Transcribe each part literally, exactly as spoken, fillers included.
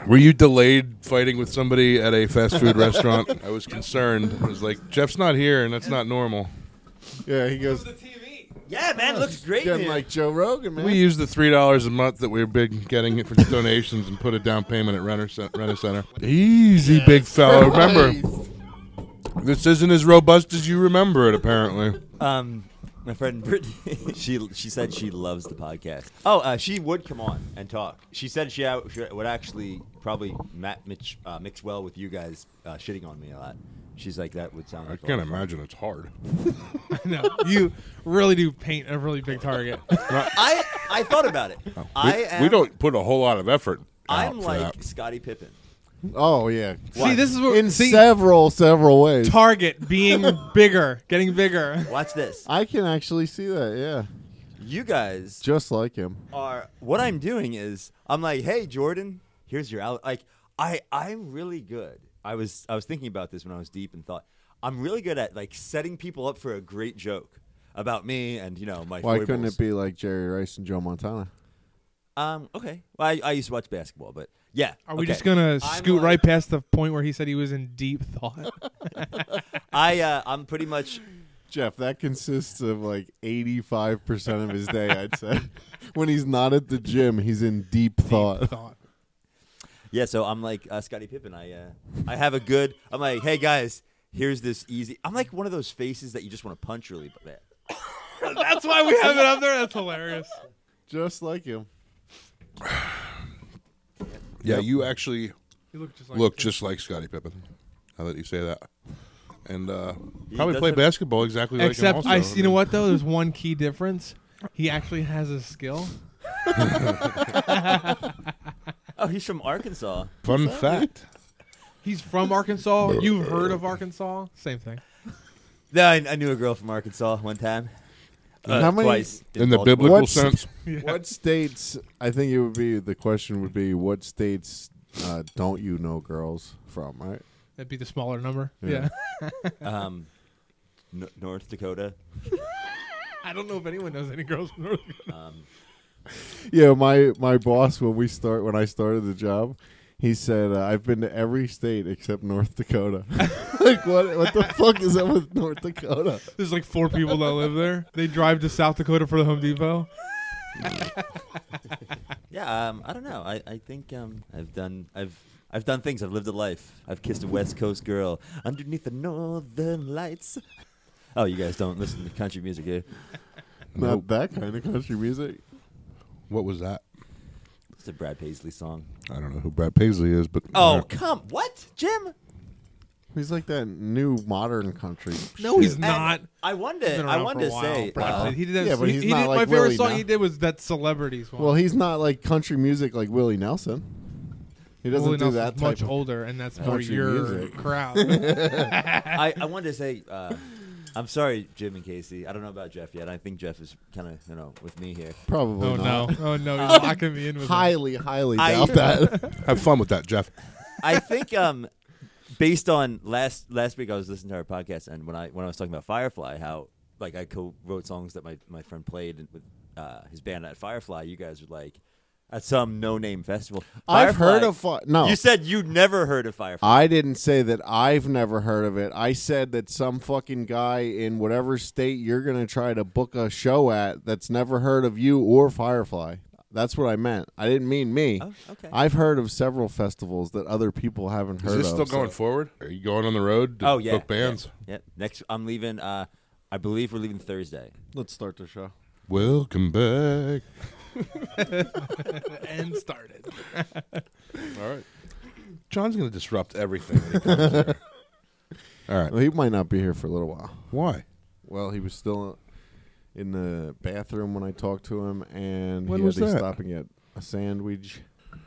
Were you delayed fighting with somebody at a fast food restaurant? I was concerned. I was like, Jeff's not here, and that's not normal. Yeah, he goes. Yeah, man, it looks great Getting here. like Joe Rogan, man. We used the three dollars a month that we've been getting for donations and put a down payment at Renter Center. Easy, Yes. big fellow. Christ. Remember, this isn't as robust as you remember it, apparently. Um, my friend Brittany, she she said she loves the podcast. Oh, uh, she would come on and talk. She said she, uh, she would actually probably Matt Mitch, uh, mix well with you guys uh, shitting on me a lot. She's like, that would sound I like a can't lot of fun. imagine it's hard. No, you really do paint a really big target. I I thought about it. I We, am, we don't put a whole lot of effort out I'm for like that. Scottie Pippen. Oh yeah. See, this is what In see, several, several ways. target being bigger, getting bigger. Watch this. I can actually see that. Yeah, You guys just like him. are. What I'm doing is I'm like, hey Jordan, here's your out. Like I I'm really good. I was I was thinking about this when I was deep in thought. I'm really good at like setting people up for a great joke about me and you know my. Why foibles. couldn't it be like Jerry Rice and Joe Montana? Um. Okay. Well, I, I used to watch basketball, but yeah. Are we okay. just gonna I'm scoot like- right past the point where he said he was in deep thought? I uh, I'm pretty much. Jeff, that consists of like eighty-five percent of his day, I'd say. When he's not at the gym, he's in deep thought. Deep thought. Yeah. So I'm like uh, Scottie Pippen. I uh, I have a good. I'm like, hey guys, here's this easy. I'm like one of those faces that you just want to punch really bad. That's why we have it up there. That's hilarious. Just like him. Yeah, Yep. you actually You look just like look just like Scottie Pippen. Now that you say that. And uh, He probably does play have- basketball exactly like him Except, also. I, you know what though? There's one key difference. He actually has a skill. Oh, he's from Arkansas. Fun fact. He's from Arkansas. You've heard of Arkansas? Same thing. Yeah, I, I knew a girl from Arkansas one time. Uh, How many- Twice. In the Baltimore. biblical What's- sense. Yeah. What states? I think it would be the question would be what states uh, don't you know girls from? Right? That'd be the smaller number. Yeah. Yeah. Um, N- North Dakota. I don't know if anyone knows any girls from North Dakota. Um, Yeah, my my boss when we start when I started the job, he said uh, I've been to every state except North Dakota. Like what? What the fuck is up with North Dakota? There's like four people that live there. They drive to South Dakota for the Home Depot. yeah, um, I don't know. I, I think um, I've done I've I've done things. I've lived a life. I've kissed a West Coast girl underneath the northern lights. Oh, you guys don't listen to country music here. Not Nope. that kind of country music. What was that? It's a Brad Paisley song. I don't know who Brad Paisley is, but Oh, uh, come. What? Jim? He's like that new modern country. No, he's shit. not. And I wanted He's been I around wanted for a to while. say Brad uh, Pitt. he did that. yeah, but he, he's he not did, like my favorite Willie song Nel- he did was that Celebrities one. Well, he's not like country music like Willie Nelson. He doesn't Willie do Nelson's that type much of. older, and that's more country your music. crowd. I, I wanted to say uh, I'm sorry, Jim and Casey. I don't know about Jeff yet. I think Jeff is kind of you know with me here. Probably Oh no! not. Oh no! He's locking me in with him. Highly, highly I- doubt that. have fun with that, Jeff. I think um, based on last last week, I was listening to our podcast, and when I when I was talking about Firefly, how like I co-wrote songs that my, my friend played with uh, his band at Firefly. You guys were like at some no-name festival. I've Firefly- heard of fi- no. You said you'd never heard of Firefly. I didn't say that I've never heard of it. I said that some fucking guy in whatever state you're going to try to book a show at that's never heard of you or Firefly. That's what I meant. I didn't mean me. Oh, okay. I've heard of several festivals that other people haven't heard Is this of. still going so- forward? Are you going on the road to oh yeah, book bands? Yeah, yeah. Next, I'm leaving. Uh, I believe we're leaving Thursday. Let's start the show. Welcome back. and started. All right. John's going to disrupt everything when he comes here. All right. Well, he might not be here for a little while. Why? Well, he was still in the bathroom when I talked to him, and When he was had to that? stop and get a sandwich.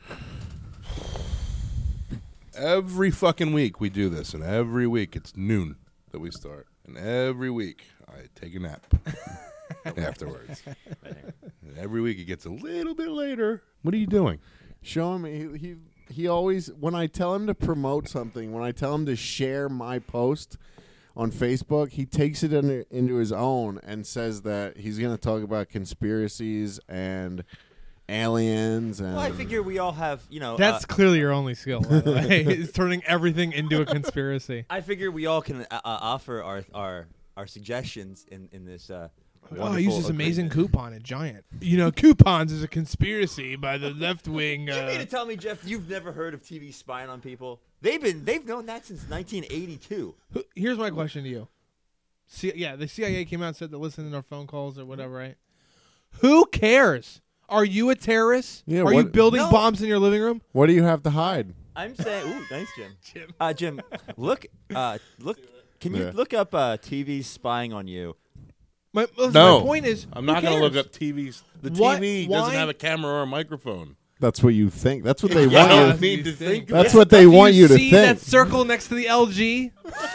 Every fucking week we do this, and every week it's noon that we start. And every week I take a nap afterwards. And every week it gets a little bit later. What are you doing? Show him. He, he he always when I tell him to promote something, when I tell him to share my post on Facebook, he takes it into, into his own and says that he's going to talk about conspiracies and aliens and Well, I figure we all have, you know. That's uh, clearly your only skill, by the way, is turning everything into a conspiracy. I figure we all can uh, uh, offer our our our suggestions in in this. Uh, Oh, I use this amazing agreement. coupon at Giant. You know, coupons is a conspiracy by the left wing. You mean to Uh, tell me, Jeff, you've never heard of T V spying on people? They've been they've known that since nineteen eighty-two. who- here's my question to you. C- yeah, the C I A came out and said they're listening to our phone calls or whatever, right? Who cares? Are you a terrorist? Yeah, Are you what- building No. bombs in your living room? what do you have to hide? I'm saying, ooh, nice, Jim. Jim. Uh, Jim, look, uh, look. Can you Yeah. look up uh, T V spying on you? My, listen, No. my point is, I'm who not going to look cares? up T Vs. The What- T V why- doesn't have a camera or a microphone. That's what you think. That's what they I want don't you. need to think. That's Yeah. what they Do want you to see think. that circle next to the L G?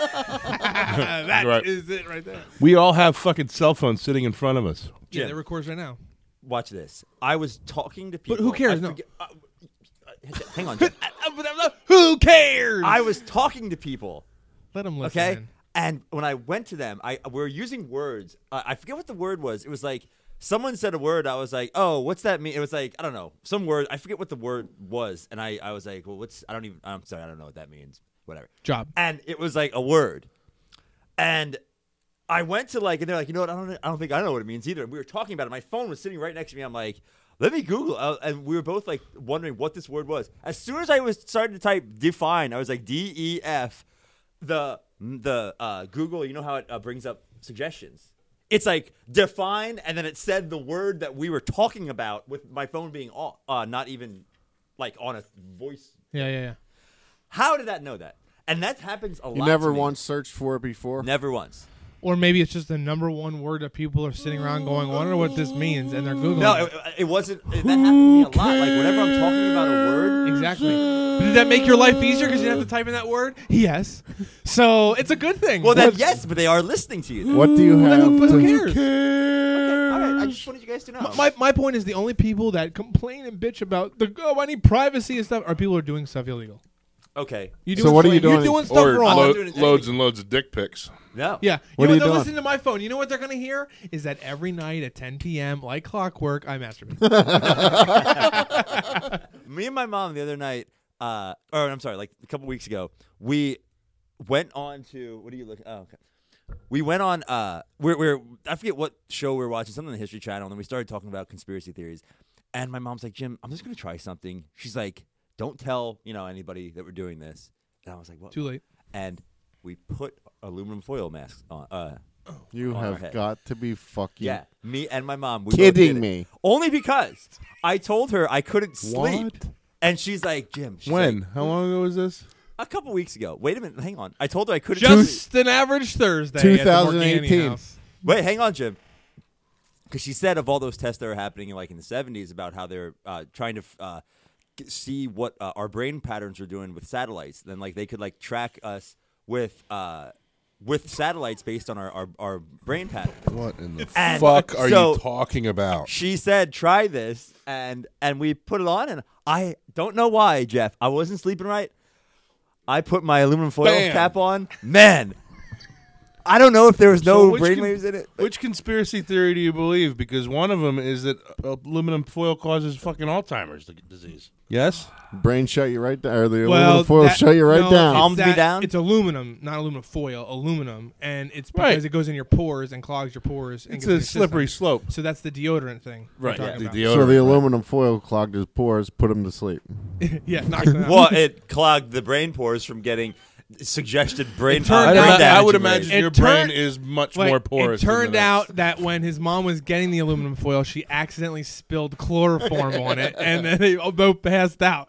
That Right. is it right there. We all have fucking cell phones sitting in front of us. Yeah, Jim. that records right now. Watch this. I was talking to people. who cares? I No. forget- uh, uh, hang on, Jim. Who cares? I was talking to people. Let him listen. Okay, in. and when I went to them, I we were using words. Uh, I forget what the word was. It was like someone said a word. I was like, "Oh, what's that mean?" It was like I don't know, some word. I forget what the word was, and I, I was like, "Well, what's?" I don't even. I'm sorry, I don't know what that means. Whatever. Job. And it was like a word, and I went to like, and they're like, "You know what? I don't. I don't think I know what it means either." And we were talking about it. My phone was sitting right next to me. I'm like, "Let me Google," uh, and we were both like wondering what this word was. As soon as I was starting to type define, I was like D E F. The the uh, Google, you know how it uh, brings up suggestions. It's like define, and then it said the word that we were talking about with my phone being off, uh, not even like on a voice. Yeah, yeah, yeah. How did that know that? And that happens a lot. You never to me. once searched for it before? Never once. Or maybe it's just the number one word that people are sitting around going, I wonder what this means, and they're Googling No, it. it, it wasn't. That happened to me a lot. Like whenever I'm talking about a word, Exactly. But did that make your life easier because you didn't have to type in that word? Yes. So it's a good thing. well, then yes, but they are listening to you. Then. What do you Well, have then who, who to... cares? All right, I just wanted you guys to know. My, my point is the only people that complain and bitch about the oh I need privacy and stuff are people who are doing stuff illegal. okay. You So doing what are you stuff- doing? You're doing stuff Or wrong. lo- doing it- loads and loads of dick pics. No. Yeah. What you know are you they're doing? listening to my phone. You know what they're going to hear? Is that every night at ten p.m., like clockwork, I masturbate. Me and my mom the other night, uh, or I'm sorry, like a couple weeks ago, we went on to what are you looking? Oh, okay. We went on. Uh, we're we're I forget what show we were watching, something on the History Channel, and then we started talking about conspiracy theories. And my mom's like, Jim, I'm just gonna try something. She's like, don't tell you know anybody that we're doing this. And I was like, what? Too late. And we put aluminum foil masks on. Uh, You on our have head. got to be fucking yeah, me and my mom. We both kidding did it. me. Only because I told her I couldn't sleep. What? And she's like, Jim. She's When? like, How long ago was this? a couple weeks ago. Wait a minute. Hang on. I told her I couldn't sleep. Just an average Thursday. at the twenty eighteen. Morgani house. Wait, hang on, Jim. Because she said of all those tests that were happening like in the seventies about how they're uh, trying to uh, g- see what uh, our brain patterns are doing with satellites. Then like they could like track us with uh, with satellites based on our, our, our brain patterns. What in the And fuck are so- you talking about? She said, "Try this," and and we put it on, and I don't know why, Jeff. I wasn't sleeping right. I put my aluminum foil Bam. cap on. Man, I don't know if there was no So which brainwaves con- in it. Which conspiracy theory do you believe? Because one of them is that aluminum foil causes fucking Alzheimer's d- disease. Yes? Brain shut you right down. Or the Well, aluminum foil that- shut you right no, down. Calm it's me that- down? It's aluminum, not aluminum foil, aluminum, and it's because Right. it goes in your pores and clogs your pores. And It's gets in a your slippery system. slope. So that's the deodorant thing. we're Right. talking The about. deodorant. So the right. aluminum foil clogged his pores, put him to sleep. yeah, knock them out. Well, it clogged the brain pores from getting suggested brain, It turned uh, I, brain out- damage. I would and imagine rage. It your turned- brain is much Like, more porous. It than turned the out next. that when his mom was getting the aluminum foil, she accidentally spilled chloroform on it, and then they both passed out.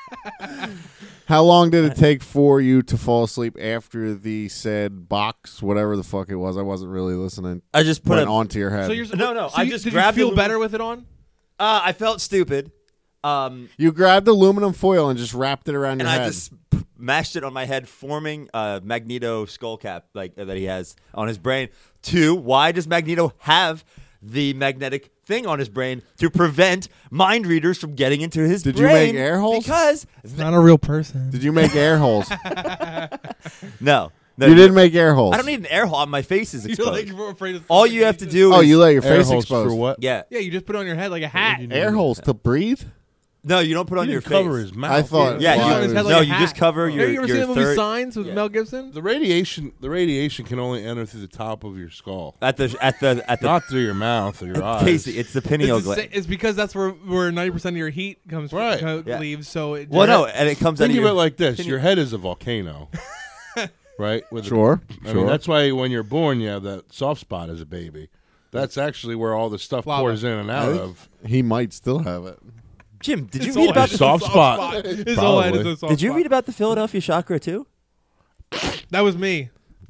How long did it take for you to fall asleep after the said box, whatever the fuck it was? I wasn't really listening. I just put Went a, onto your head. so you're No, no, so I you- just did grabbed you the feel aluminum- better with it on? uh, I felt stupid. Um, you grabbed aluminum foil and just wrapped it around and your I head. just p- mashed it on my head, forming a Magneto skull cap like uh, that he has on his brain. Two, why does Magneto have the magnetic thing on his brain to prevent mind readers from getting into his Did you brain? make air holes? Because It's not a real person. Did you make air holes? no, No, you didn't make air holes. I don't need an air hole. My face is You're exposed. like afraid of All you have to do Oh, is you let your Air face holes exposed. for what? yeah. Yeah, you just put it on your head like a hat. Air holes to breathe? No, you don't put it on He your didn't cover face. his mouth. I thought. Yeah, Put it you- on his head like no, a you hat. just cover your Have you ever your seen the movie third Signs with Yeah. Mel Gibson? the radiation. The radiation can only enter through the top of your skull, at the at the at the not through your mouth or your eyes. Casey. It's the pineal It's, the gland. sa- it's because that's where where ninety percent of your heat comes Right. from, uh, Yeah. leaves. So it Well, no, and it comes out Think of of your it like this: pineal- your head is a volcano, right? With a- Sure. I sure. mean, that's why when you're born, you have that soft spot as a baby. That's actually where all the stuff Lava. pours in and I out think of. he might still have it. Jim, did you His read whole about head the, is a soft spot. His whole head is Probably. a soft Did you spot. read about the Philadelphia chakra too? That was me.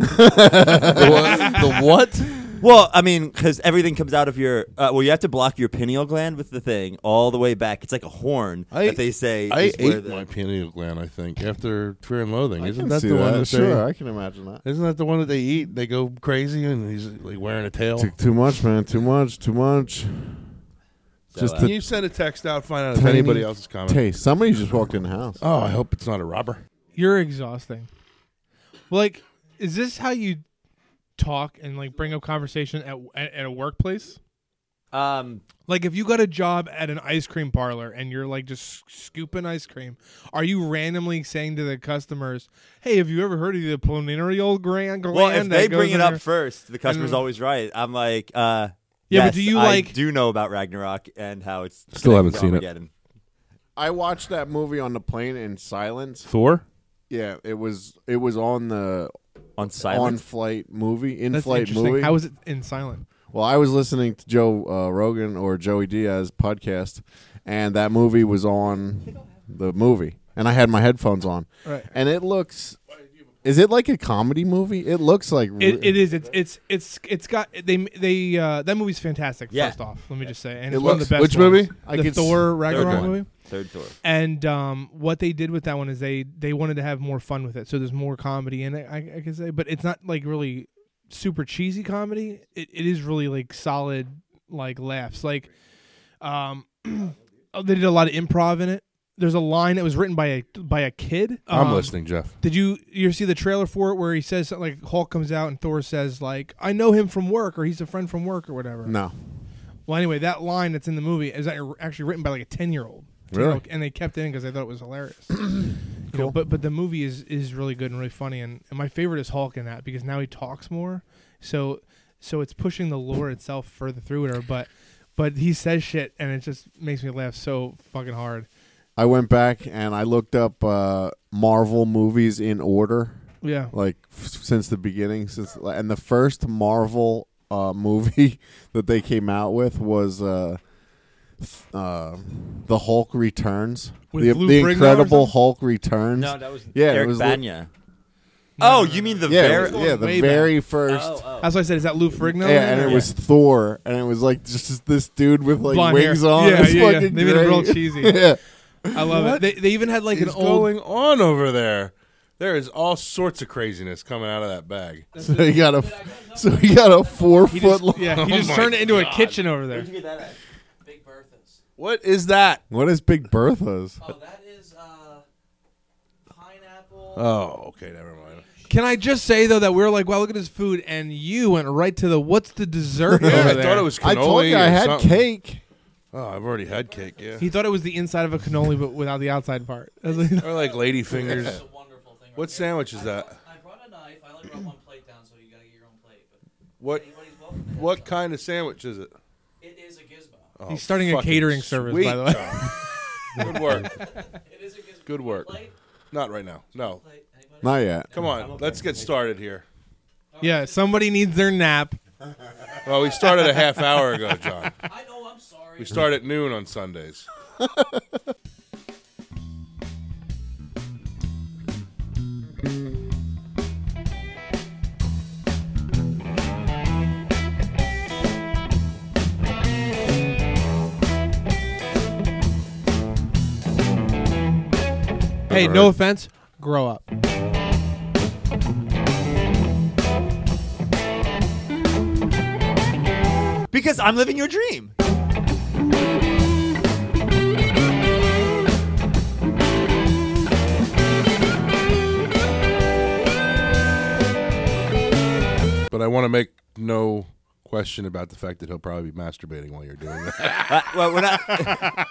the what? Well, I mean, because everything comes out of your. Uh, well, you have to block your pineal gland with the thing all the way back. It's like a horn I- that they say. I is where ate the, my pineal gland. I think after Fear and Loathing, I isn't can that see the one that. that Sure, they? I can imagine that. Isn't that the one that they eat? They go crazy and he's like wearing a tail. Too, too much, man. Too much. Too much. So, Just uh, Can to you send a text out, find out if Tiny anybody else is coming? taste. Somebody just walked in the house. Oh, I hope it's not a robber. You're exhausting. Like, is this how you talk and like bring up conversation at at, at a workplace? um, Like, if you got a job at an ice cream parlor and you're like just scooping ice cream, are you randomly saying to the customers, "Hey, have you ever heard of the pineal gland?" well, if that they goes bring it in up your-" first, the customer's Mm. always right. I'm like, uh, Yeah, but yes, do you, I like- do know about Ragnarok and how it's Still haven't connected to seen it. Armageddon. I watched that movie on the plane in silence. Thor? Yeah, it was it was on the on on silent. flight movie, in That's flight interesting. movie. How is it in silent? Well, I was listening to Joe uh, Rogan or Joey Diaz podcast, and that movie was on the movie, and I had my headphones on, Right. and it looks. Is it like a comedy movie? It looks like re- It, it is. It's it's it's it's got they they uh, that movie's fantastic. Yeah. First off, let me just say, and It it's one of looks- the best. which ones. movie? I The could s- Thor Ragnarok one. movie. Third Thor. And um, what they did with that one is they they wanted to have more fun with it. So there's more comedy in it, I, I can say, but it's not like really super cheesy comedy. It it is really like solid like laughs. Like, um, oh, they did a lot of improv in it. There's a line that was written by a by a kid. I'm Um, listening, Jeff. Did you you see the trailer for it where he says something like Hulk comes out and Thor says like I know him from work or he's a friend from work or whatever. No, Well, anyway, that line that's in the movie is actually written by like a ten year old. Really? And they kept it in because they thought it was hilarious. You know, but but the movie is is really good and really funny, and, and my favorite is Hulk in that because now he talks more, so so it's pushing the lore itself further through it. But but he says shit and it just makes me laugh so fucking hard. I went back and I looked up uh, Marvel movies in order, Yeah. like f- since the beginning. Since and the first Marvel uh, movie that they came out with was uh, uh, the Hulk Returns, With the, Lou the Ferrigno or Incredible something? Hulk Returns. No, that was Yeah, it Eric was Lu- Banya. No, oh, no, you no. mean the yeah, very? it was- yeah, the way very first. Oh, oh. That's why I said, is that Lou Ferrigno? Yeah, and in it there? was Thor, and it was like just this dude with like Blonde wings hair. on. Yeah, It's yeah, yeah. fucking They made it real great. cheesy. yeah. I love What it. They, they even had like What an is old. going on over there? There is all sorts of craziness coming out of that bag. So he got a, so he got a four He foot just, long. yeah, he Oh just my turned it into a God. kitchen over there. Where'd you get that at? Big Bertha's. What is that? What is Big Bertha's? Oh, that is uh, pineapple. Oh, okay, never mind. Can I just say though that we we're like, wow, look at this food, and you went right to the what's the dessert Yeah, over I there? thought it was cannoli. I told you I or had something. cake. Oh, I've already had cake. Yeah, He thought it was the inside of a cannoli, but without the outside part. I was like, or like lady fingers. It's a wonderful thing. What right sandwich here. is I that? brought- I brought a knife. I only brought one plate down, so you gotta get your own plate. But What anybody's welcome. to have what some. kind of sandwich is it? It is a gizmo. Oh, He's starting a fucking catering service, sweet, by the way. John. Good work. It is a gizmo. Good work. Plate? Not right now. No. Plate? Anybody? Not yet. Come on, let's get started here. Yeah, somebody needs their nap. Well, we started a half hour ago, John. I know. I'm sorry. We start at noon on Sundays. Hey, no offense, grow up. Because I'm living your dream. want to make no question about the fact that he'll probably be masturbating while you're doing that. Uh, well, we're not.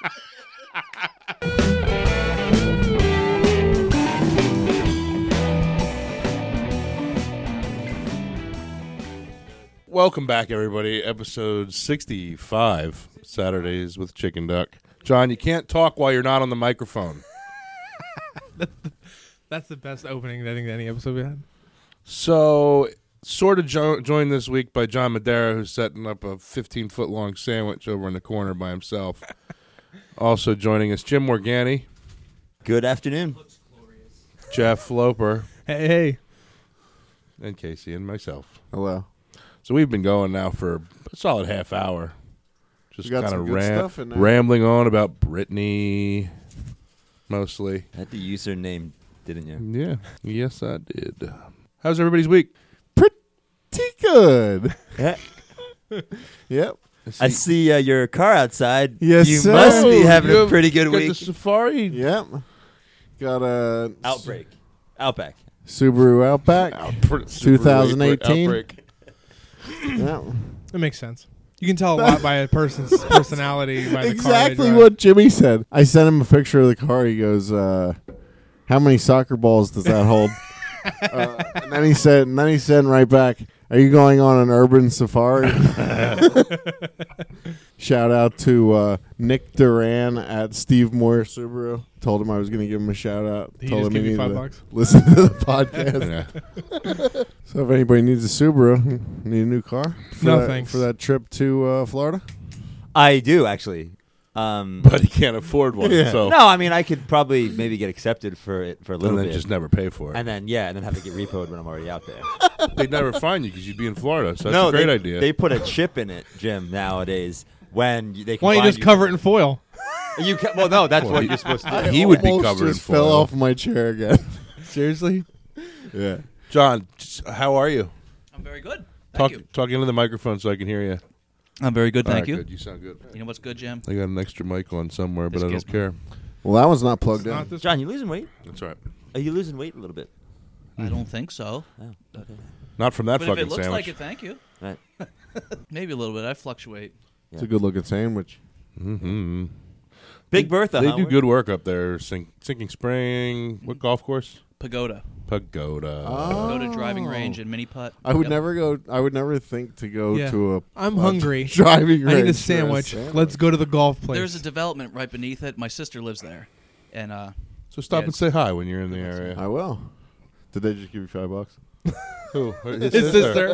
Welcome back, everybody. Episode sixty-five, Saturdays with Chicken Duck. John, you can't talk while you're not on the microphone. That's the best opening I think any episode we had. So, sort of jo- joined this week by John Madera, who's setting up a fifteen-foot-long sandwich over in the corner by himself. Also joining us, Jim Morgani, Good afternoon. Jeff Loper, Hey, hey. and Casey, and myself. Hello. So we've been going now for a solid half hour. Just We got kind some of good ram- stuff in there. rambling on about Britney, mostly. Had the username, didn't you? Yeah. Yes, I did. How's everybody's week? Pretty good. Yeah. Yep. I see uh, your car outside. Yes, you sir. must be Oh, having you a have- pretty good got week. the Safari. Yep. Got a Outbreak. Outback. Subaru Outback. Outbreak- twenty eighteen. Outbreak. Yep. It makes sense. You can tell a lot by a person's personality by the car they Exactly drive. what Jimmy said. I sent him a picture of the car. He goes, uh, "How many soccer balls does that hold?" uh, and then he said, and then he said right back, "Are you going on an urban safari?" Shout out to uh, Nick Duran at Steve Moore Subaru. Told him I was going to give him a shout out. He Told just him give he you needed five to bucks? listen to the podcast. Yeah. So if anybody needs a Subaru, need a new car? For No, that, thanks. For that trip to uh, Florida? I do, actually. Um, But he can't afford one. Yeah. So no, I mean, I could probably maybe get accepted for it for a and little then bit. just never pay for it. and then, yeah, and then have to get repoed when I'm already out there. They'd never find you because you'd be in Florida. So that's no, a great they, idea. They put a chip in it, Jim, nowadays, when you- they can Why don't you find just cover it in foil? You ca- well, no, that's Well, what he- you're supposed to do. He would be Almost covered in just fell foil. off my chair again. Seriously? Yeah. John, just- how are you? I'm very good. Thank Talk, you. talk into the microphone so I can hear you. I'm very good. All Thank right, you. Good. You sound good. You know what's good, Jim? I got an extra mic on somewhere, but This I don't gives me- care. Well, that one's not plugged in. Not this John, you losing weight? That's right. Are you losing weight a little bit? I don't think so. Oh, okay. Not from that But if fucking it looks sandwich. like it, thank you. Right. Maybe a little bit. I fluctuate. It's a good looking sandwich. Mm-hmm. Big Bertha, They huh? do good work up there. Sink, Sinking Spring. What golf course? Pagoda. Pagoda. Oh. Pagoda driving range and mini putt. I would Yep. never go. I would never think to go Yeah. to a. I'm a hungry. Driving range. I need for a sandwich. sandwich. Let's go to the golf place. There's a development right beneath it. My sister lives there, and uh, So stop Yeah, and say hi when you're in the area. I will. Did they just give you five bucks? Who? His His sister.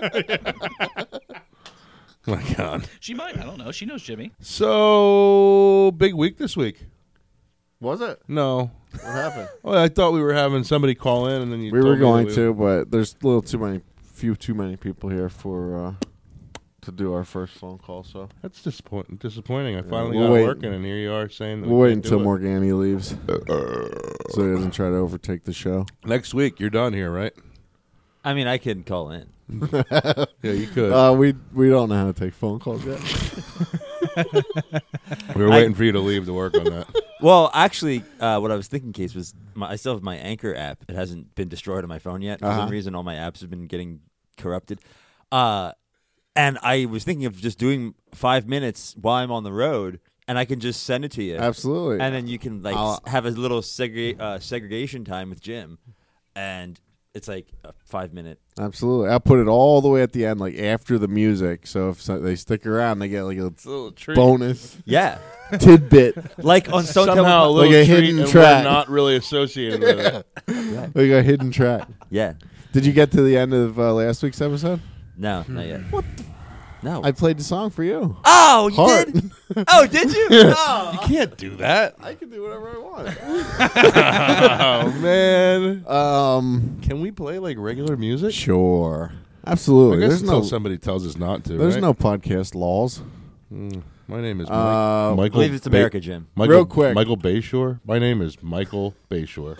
My God. she might. I don't know. She knows Jimmy. So big week this week. Was it? No. What happened? Well, I thought we were having somebody call in, and then you. we told were me going that we- to, but there's a little too many, few too many people here for uh, to do our first phone call. So That's disappointing. Disappointing. I Yeah, finally we'll got wait. it working, and here you are saying that we'll we wait can't until do it. Morgani leaves, so he doesn't try to overtake the show. Next week, you're done here, right? I mean, I can call in. Yeah, you could. Uh, we we don't know how to take phone calls yet. we were I- waiting for you to leave to work on that. Well, actually, uh, what I was thinking, Case, was my, I still have my Anchor app. It hasn't been destroyed on my phone yet. For Uh-huh. some reason, all my apps have been getting corrupted. Uh, and I was thinking of just doing five minutes while I'm on the road, and I can just send it to you. Absolutely. And then you can like I'll- s- have a little segre- uh, segregation time with Jim, and it's like a five minute. Absolutely. I'll put it all the way at the end, like after the music. So if so, they stick around, they get like a little treat. bonus Yeah, tidbit. like on Stone Somehow a Temple. little Like a treat, hidden and track. we're not really associated with it. Like a hidden track. Yeah, Did you get to the end of uh, last week's episode? no, not yet. What? The? No. I played the song for you. oh, you Heart. did? Oh, did you? Oh. You can't do that. I can do whatever I want. Oh man. um, Can we play like regular music? sure, I absolutely. guess There's until no, somebody tells us not to. there's right? no podcast laws. Mm, my name is Mike, Uh, Michael. I believe it's Ba- America, Jim. Michael, Real quick. Michael Bayshore. My name is Michael Bayshore.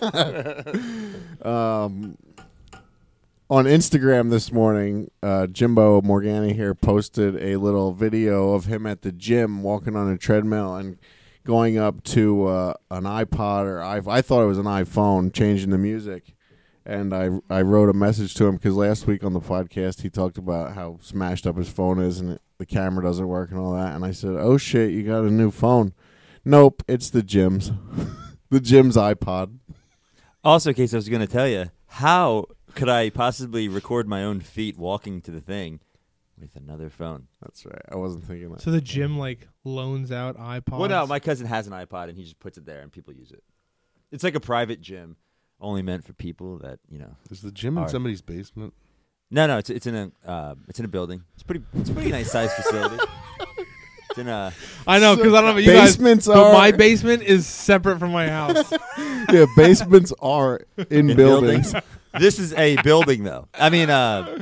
Um, on Instagram this morning, uh, Jimbo Morgani here posted a little video of him at the gym walking on a treadmill and going up to uh, an iPod or I, I thought it was an iPhone, changing the music, And I I wrote a message to him because last week on the podcast he talked about how smashed up his phone is and it, the camera doesn't work and all that. And I said, "Oh shit, you got a new phone?" Nope, it's the Jim's, the Jim's iPod. Also, Case, I was going to tell you, how could I possibly record my own feet walking to the thing with another phone? That's right. I wasn't thinking that. So the gym like loans out iPods. Well, no, my cousin has an iPod and he just puts it there and people use it. It's like a private gym, only meant for people that you know. Is the gym in Are- somebody's basement? No, no, it's it's in a uh, it's in a building. It's pretty it's a pretty nice sized facility. It's in a I know because I don't know about you guys, Basements but are my basement is separate from my house. yeah. Basements are in, in buildings. This is a building though. I mean, uh,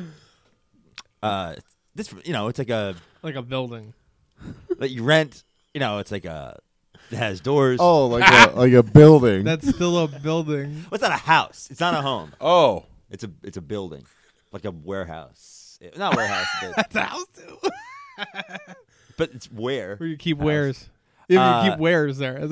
uh, this you know, it's like a Like a building. that you rent. You know, it's like a it has doors. Oh, like a like a building. That's still a building. Well, it's not a house. It's not a home. Oh, It's a it's a building, like a warehouse. Eh, Not warehouse, but, That's a house too. but it's where Where you keep House. wares. If Uh, you keep wares there.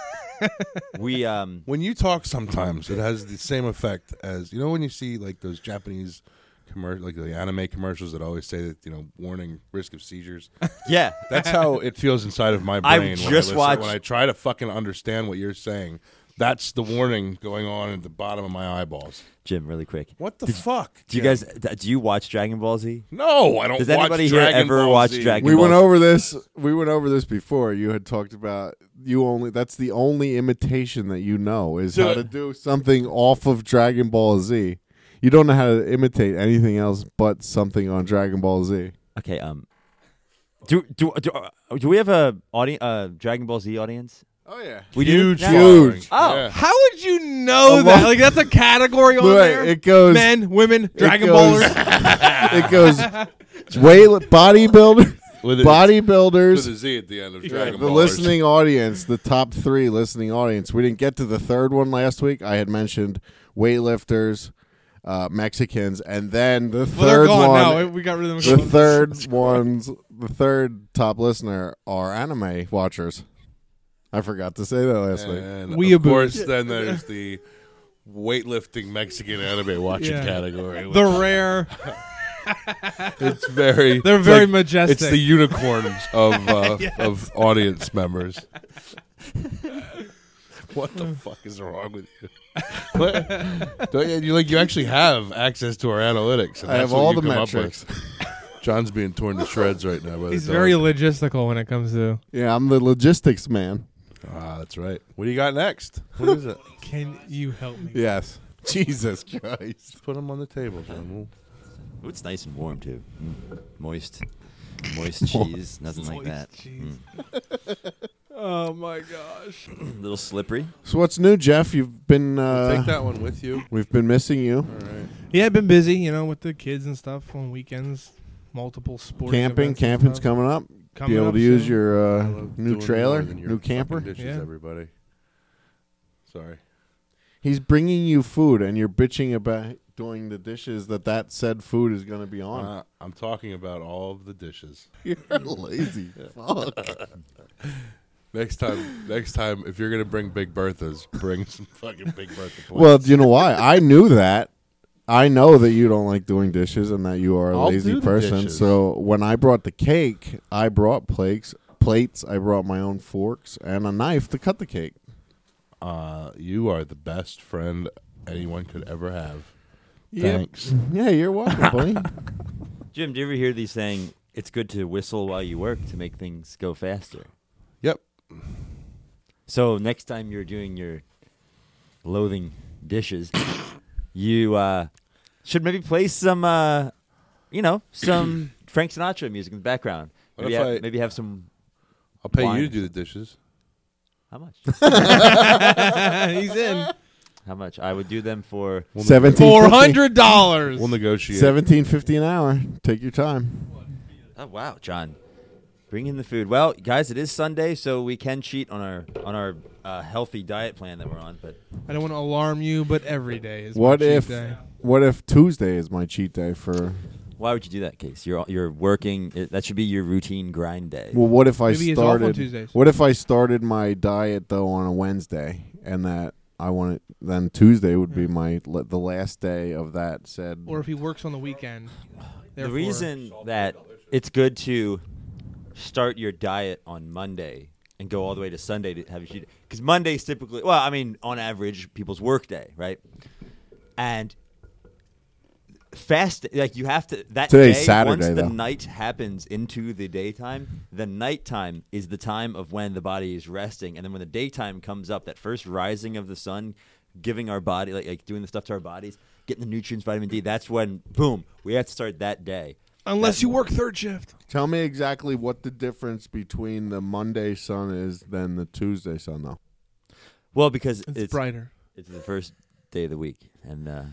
we um. when you talk, sometimes it has the same effect as you know when you see like those Japanese commercial, like the anime commercials that always say that you know warning risk of seizures. Yeah, That's how it feels inside of my I brain. when just I listen, watched- when I try to fucking understand what you're saying. That's the warning going on at the bottom of my eyeballs. Jim, really quick. What the fuck? Do you Jim? guys d- do you watch Dragon Ball Z? No, I don't. Does watch anybody here Dragon ever Ball watch Z. Dragon we Ball went Z? over this. We went over this before. You had talked about you only. That's the only imitation that you know is how Do to it. do something off of Dragon Ball Z. You don't know how to imitate anything else but something on Dragon Ball Z. Okay, um, do do do, uh, do we have a audi- uh, Dragon Ball Z audience? Oh yeah, We Huge, do. following. Huge. Oh. Yeah. How would you know A that? lot- Like that's a category on Wait, there. it goes. Men, women, Dragon goes- Ballers. It goes. Weight bodybuilder, With a- with bodybuilders. a Z at the end of Yeah, Dragon the Ball. listening audience, the top three listening audience. We didn't get to the third one last week. I had mentioned weightlifters, uh, Mexicans, and then the Well, third they're gone one. now. We got rid of The them. third ones, the third top listener are anime watchers. I forgot to say that last week. And Weeaboos. of course, then there's the weightlifting Mexican anime watching Yeah. category. The rare. It's very. They're it's very like- majestic. It's the unicorns of uh, Yes. of audience members. What the fuck is wrong with you? What? Don't you, you like you actually have access to our analytics? And I that's have what all you the come up metrics. with. John's being torn to shreds right now. By He's the very dog. logistical when it comes to. Yeah, I'm the logistics man. Ah, that's right. What do you got next? What is it? Can you help me? Yes. Jesus Christ. Put them on the table, John. We'll- Ooh, it's nice and warm too. Mm. Moist, moist cheese. Nothing like Moist that. cheese. Mm. Oh my gosh. A little slippery. So what's new, Jeff? You've been uh, Take that one with you. we've been missing you. All right. Yeah, I've been busy, you know, with the kids and stuff on weekends. Multiple sporting Camping, events and camping's stuff. coming up. Coming Be able up to use soon. your I uh, love new doing trailer, more than your new camper. fucking Dishes, Yeah. everybody. Sorry. He's bringing you food, and you're bitching about doing the dishes that that said food is going to be on. Uh, I'm talking about all of the dishes. You're lazy. Fuck. Next time, next time, if you're gonna bring Big Bertha's, bring some fucking Big Bertha plates. Well, do you know why? I knew that. I know that you don't like doing dishes and that you are a I'll lazy do the person. dishes. So when I brought the cake, I brought plates. Plates. I brought my own forks and a knife to cut the cake. uh, you are the best friend anyone could ever have. Yeah. Thanks. Yeah, you're welcome, buddy. Jim, do you ever hear these saying it's good to whistle while you work to make things go faster? Yep. So next time you're doing your loathing dishes, you uh, should maybe play some, uh, you know, some Frank Sinatra music in the background. What Maybe if have, I- maybe have some. I'll pay Wine. you to do the dishes. How much? He's in. How much? I would do them for. We'll Seventeen Four fifty. hundred dollars. We'll negotiate. Seventeen fifty an hour. Take your time. Oh wow, John, bring in the food. Well, guys, it is Sunday, so we can cheat on our on our uh, healthy diet plan that we're on. But I don't want to alarm you, but every day is What my cheat if? day. What if Tuesday is my cheat day for? why would you do that, Case? You're you're working. It, that should be your routine grind day. Well, what if I Maybe he's off on started? Tuesdays. What if I started my diet though on a Wednesday, and that I want it. Then Tuesday would be my the last day of that said. Or if he works on the weekend. The Therefore- reason that it's good to start your diet on Monday and go all the way to Sunday to have your cheat, because Monday's typically, well, I mean, on average, people's work day, right? And fast, like you have to that Today's day. Saturday, once the though. night happens into the daytime, the nighttime is the time of when the body is resting, and then when the daytime comes up, that first rising of the sun, giving our body like, like doing the stuff to our bodies, getting the nutrients, vitamin D. That's when boom, we have to start that day. Unless That you morning. work third shift. Tell me exactly what the difference between the Monday sun is than the Tuesday sun, though. Well, because It's, it's brighter. it's the first day of the week, and uh,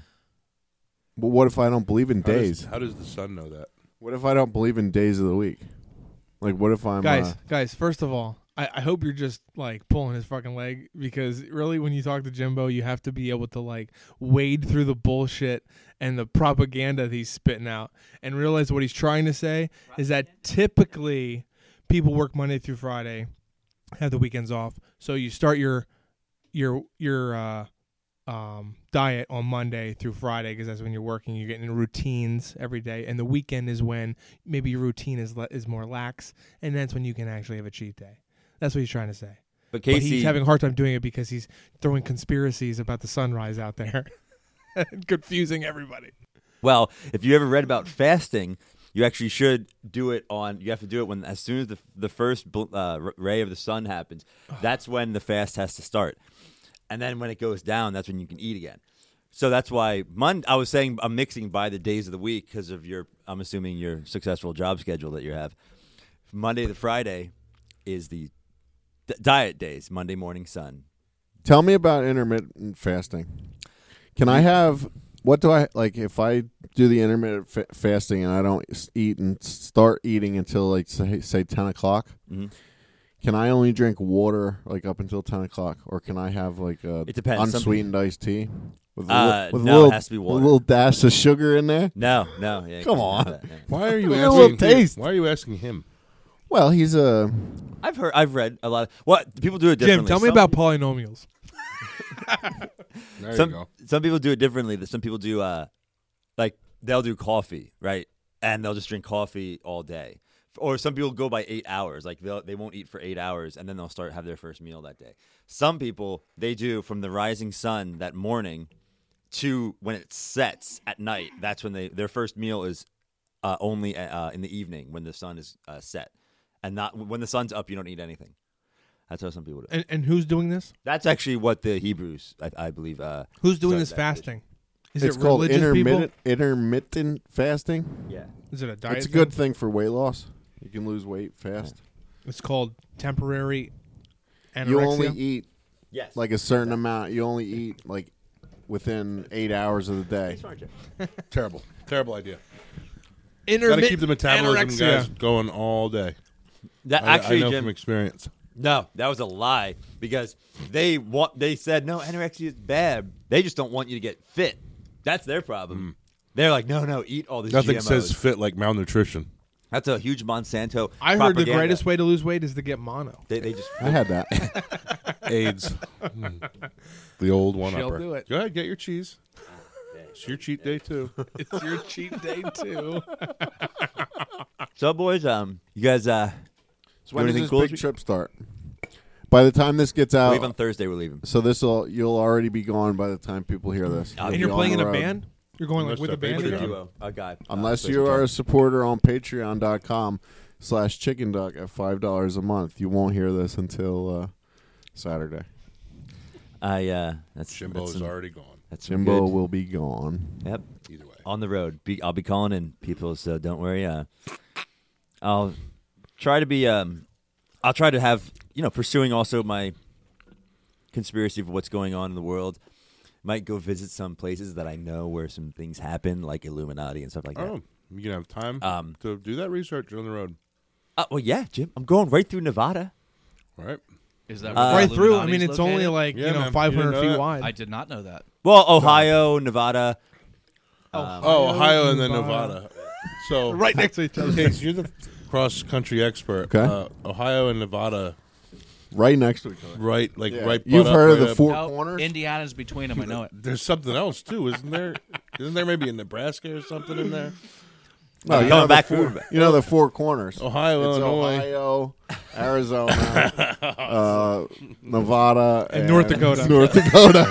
But what if I don't believe in How does- days? How does the sun know that? What if I don't believe in days of the week? Like, what if I'm Guys, uh, guys, first of all, I, I hope you're just like pulling his fucking leg, because really when you talk to Jimbo, you have to be able to like wade through the bullshit and the propaganda that he's spitting out and realize what he's trying to say is that typically people work Monday through Friday, have the weekends off. So you start your your your uh um, diet on Monday through Friday, because that's when you're working. You're getting routines every day, and the weekend is when maybe your routine is le- is more lax, and that's when you can actually have a cheat day. That's what he's trying to say. but But Casey, he's having a hard time doing it because he's throwing conspiracies about the sunrise out there, and confusing everybody. well, if you ever read about fasting, you actually should do it on. You have to do it when as soon as the the first bl- uh, r- ray of the sun happens. That's when the fast has to start, and then when it goes down, that's when you can eat again. So that's why Monday. I was saying I'm mixing by the days of the week because of your. I'm assuming your successful job schedule that you have. Monday to Friday is the d- diet days. Monday morning sun. Tell me about intermittent fasting. Can I have what do I like if I do the intermittent fa- fasting and I don't s- eat and start eating until like say, say ten o'clock? Mhm. Can I only drink water like up until ten o'clock, or can I have like a It depends. Some unsweetened iced tea with, a, Uh, li- with a no, it little, has to be with water. a little dash of sugar in there? No, no. Yeah, Come can't on. have that, no. Why are you Give it a little asking? taste. Why are you asking him? Well, he's a I've heard. I've read a lot. Of, what people do it Jim, differently. tell me Some- about polynomials. There some you go. some people do it differently. Some people do uh, like they'll do coffee, right? And they'll just drink coffee all day. Or some people go by eight hours. Like they they won't eat for eight hours, and then they'll start have their first meal that day. Some people they do from the rising sun that morning to when it sets at night. That's when they their first meal is uh, only uh, in the evening when the sun is uh, set, and not when the sun's up. You don't eat anything. That's how some people do it. And, and who's doing this? That's actually what the Hebrews, I, I believe. Uh, Who's doing started this that fasting? Is it's it called religious intermittent intermittent fasting. tradition. Yeah. people? Is it a diet? It's a thing? good thing for weight loss. You can lose weight fast. It's called temporary anorexia. You only eat Yes. like a certain amount. You only eat like within eight hours of the day. Terrible, terrible idea. Got to Intermittent keep the metabolism anorexia. guys going all day. That I, actually, I know Jim, from experience. no, that was a lie because they want. They said no, anorexia is bad. They just don't want you to get fit. That's their problem. They're like, no, no, eat all this. Nothing G M Os. says fit like malnutrition. That's a huge Monsanto. I heard the propaganda. greatest way to lose weight is to get mono. They, they just. I had that. AIDS. Mm. The old one She'll upper. do it. Go ahead, get your cheese. It's your cheat day too. It's your cheat day too. So, boys, um, you guys, uh, So when Do does anything this cool big this week? trip start? By the time this gets out, leave on Thursday. We're leaving. so this will you'll already be gone by the time people hear this. And You'll And be you're on playing in the a road. band? You're going like Unless with a they're band? With a Patreon. duo, a guy. Unless uh, you are a supporter on patreon dot com slash chicken duck at five dollars a month. You won't hear this until uh, Saturday. I uh, that's Jimbo that's is some, already gone. that's some Jimbo good- will be gone. Yep. Either way. On the road. Be, I'll be calling in people, so don't worry. Uh, I'll try to be. Um, I'll try to have you know pursuing also my conspiracy of what's going on in the world. Might go visit some places that I know where some things happen, like Illuminati and stuff like that. Oh, you can have time Um, to do that research on the road. Uh, well, yeah, Jim. I'm going right through Nevada. All right. Is that Uh, where the Right through. I Illuminati's mean, it's only located? like, Yeah, you know, man. You five hundred didn't know feet that? wide. I did not know that. Well, Ohio, Nevada. Um, Oh, Ohio and then Nevada. Nevada. So Right next to each other. Case, you're the cross country expert. Okay. Uh, Ohio and Nevada right next to each other. Right, like Yeah. right. You've butt up, heard of right the up. four No, corners? Indiana's between them. I know it. There's something else too, isn't there? Isn't there maybe in Nebraska or something in there? No, I'm you coming know back the for four, it. you know the four corners. Ohio, It's Illinois. Ohio, Arizona, uh, Nevada, And North and Dakota. North Dakota.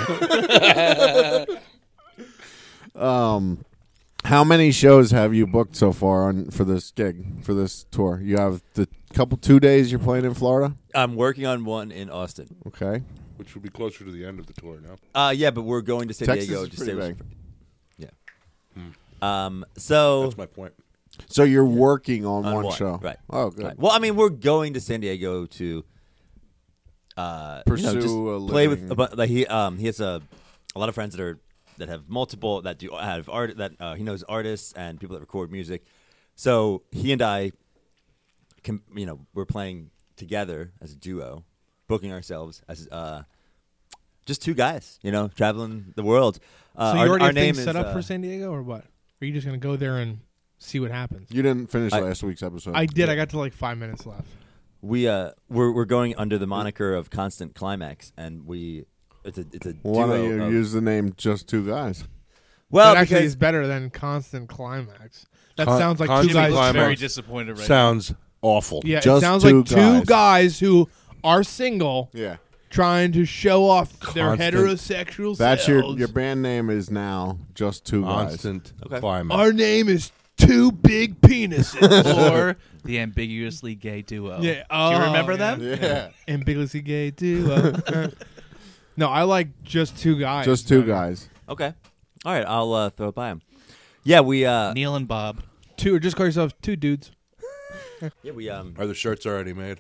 um, how many shows have you booked so far on for this gig for this tour? You have the couple two days you're playing in Florida. I'm working on one in Austin. Okay, Which would be closer to the end of the tour now. Uh, yeah, but we're going to San Texas Diego is to pretty stay big. with. Yeah. Um. So That's my point. so you're working on, On one, one, show, right. Oh, good. Right. Well, I mean, we're going to San Diego to uh, Pursue you know, just a play living. with. A, bu- like he um he has a a lot of friends that are that have multiple that do have art that uh, he knows artists and people that record music. So he and I, can, you know, we're playing together as a duo, booking ourselves as uh, just two guys, you know, traveling the world. Uh, So you our, already our have name things is set up uh, for San Diego, or what? Or are you just gonna go there and see what happens? You didn't finish I- last week's episode. I did. I got to like five minutes left. We uh we're we're going under the moniker of Constant Climax, and we it's a it's a Why duo don't you of- use the name Just Two Guys? well that actually because is better than Constant Climax. That Con- sounds like two Constant guys. Climax. Very disappointed right Sounds awful. Yeah, it Just sounds two like two guys. guys who are single Yeah. trying to show off their Constant- heterosexual That's your selves. your band name is now Just Two Guys. Constant Okay. climax. Our name is Two Big Penises. now. Or the ambiguously gay duo. Yeah. Do you Oh, remember yeah. them? Yeah. Ambiguously gay duo. No, I like Just Two Guys. Just Two better. Guys. okay, all right, I'll uh, throw it by him. Yeah, we uh Neil and Bob. Two, or just call yourself Two Dudes. yeah we um Are the shirts already made?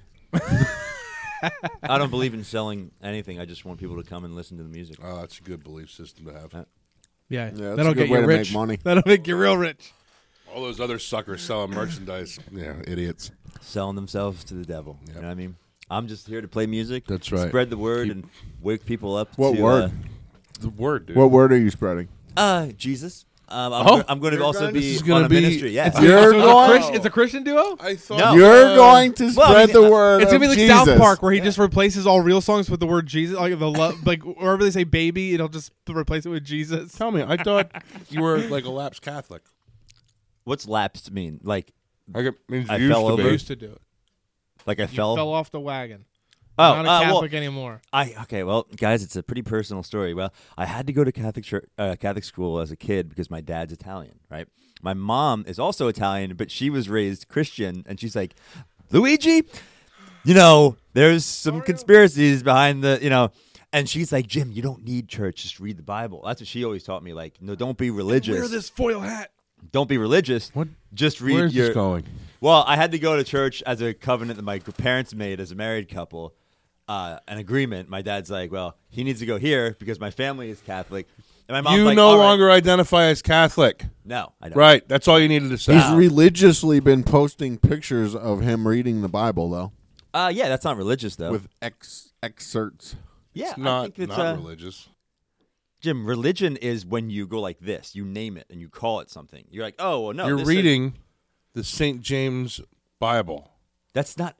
I don't believe in selling anything. I just want people to come and listen to the music. Oh, that's a good belief system to have. Uh, Yeah, Yeah, that's that'll a good get way you to rich. make money. That'll make you real rich. All those other suckers selling merchandise. Yeah, idiots. Selling themselves to the devil. You Yep. know what I mean? I'm just here to play music. That's right. Spread the word Keep- and wake people up. What to, word? The word, dude. What word are you spreading? Uh, uh Jesus. Um, I'm, Oh, go- I'm going to you're also going- be this is gonna on a be- ministry. Yeah. It's, You're so it's, a going- Christian, it's a Christian duo. I thought No. You're uh, going to well, I spread mean, the word. It's gonna be of like Jesus. South Park, where he just replaces all real songs with the word Jesus, like the love, like wherever they say baby, it'll just replace it with Jesus. Tell me, I thought you were like a lapsed Catholic. What's lapsed mean? Like, Like it means you I used fell to over. be. Used to do it. like I You fell. fell off the wagon. oh, Not a uh, well, Catholic anymore. I okay. Well, guys, it's a pretty personal story. Well, I had to go to Catholic church, uh, Catholic school as a kid because my dad's Italian, right? My mom is also Italian, but she was raised Christian, and she's like, Luigi, you know, there's some conspiracies behind the, you know. And she's like, Jim, you don't need church. Just read the Bible. That's what she always taught me. Like, no, don't be religious. Wear this foil hat. Don't be religious. What? Just read Where's your. this going? Well, I had to go to church as a covenant that my parents made as a married couple, uh, an agreement. My dad's like, well, he needs to go here because my family is Catholic. And my mom's You like, no all right. longer identify as Catholic. No, I don't. Right. That's all you needed to say. He's Wow. religiously been posting pictures of him reading the Bible, though, Uh, yeah, that's not religious, though. with ex- excerpts. yeah, It's I not, think it's, not uh, religious. Jim, religion is when you go like this. You name it and you call it something. You're like, oh, well, no. You're this is- reading the Saint James Bible. That's not.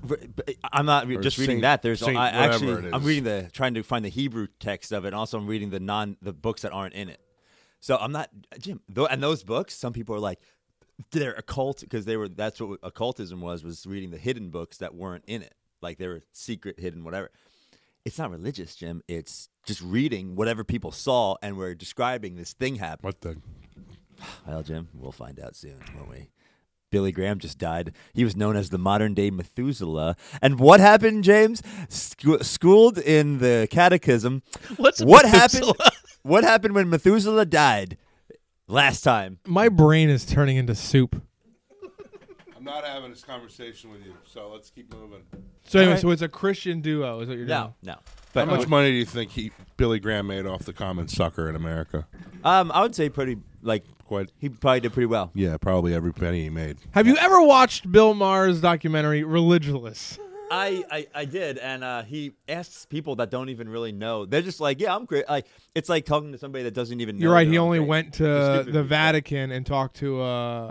I'm not re- Or just reading Saint- that. There's Saint I whatever actually it I'm is. reading the trying to find the Hebrew text of it. And also, I'm reading the non the books that aren't in it. So I'm not Jim. Though, and those books, some people are like, they're occult because they were. That's what occultism was. Was reading the hidden books that weren't in it, like they were secret, hidden, whatever. It's not religious, Jim. It's just reading whatever people saw, and we're describing this thing happening. What the? Well, Jim, we'll find out soon, won't we? Billy Graham just died. He was known as the modern-day Methuselah. And what happened, James? Scho- schooled in the catechism. What's what Methuselah? happened? What happened when Methuselah died last time? My brain is turning into soup. I'm not having this conversation with you, so let's keep moving. So anyway, All right. so it's a Christian duo, is what you're No, no. How But much money do you think he Billy Graham made off the common sucker in America? um, I would say pretty. Like Quite. he probably did pretty well. Yeah, probably every penny he made. Have you ever watched Bill Maher's documentary Religulous? I, I, I did, and uh, he asks people that don't even really know. They're just like, yeah, I'm great. Like it's like talking to somebody that doesn't even know. You're right. their He own only faith. went The to stupid the people. Vatican and talked to uh,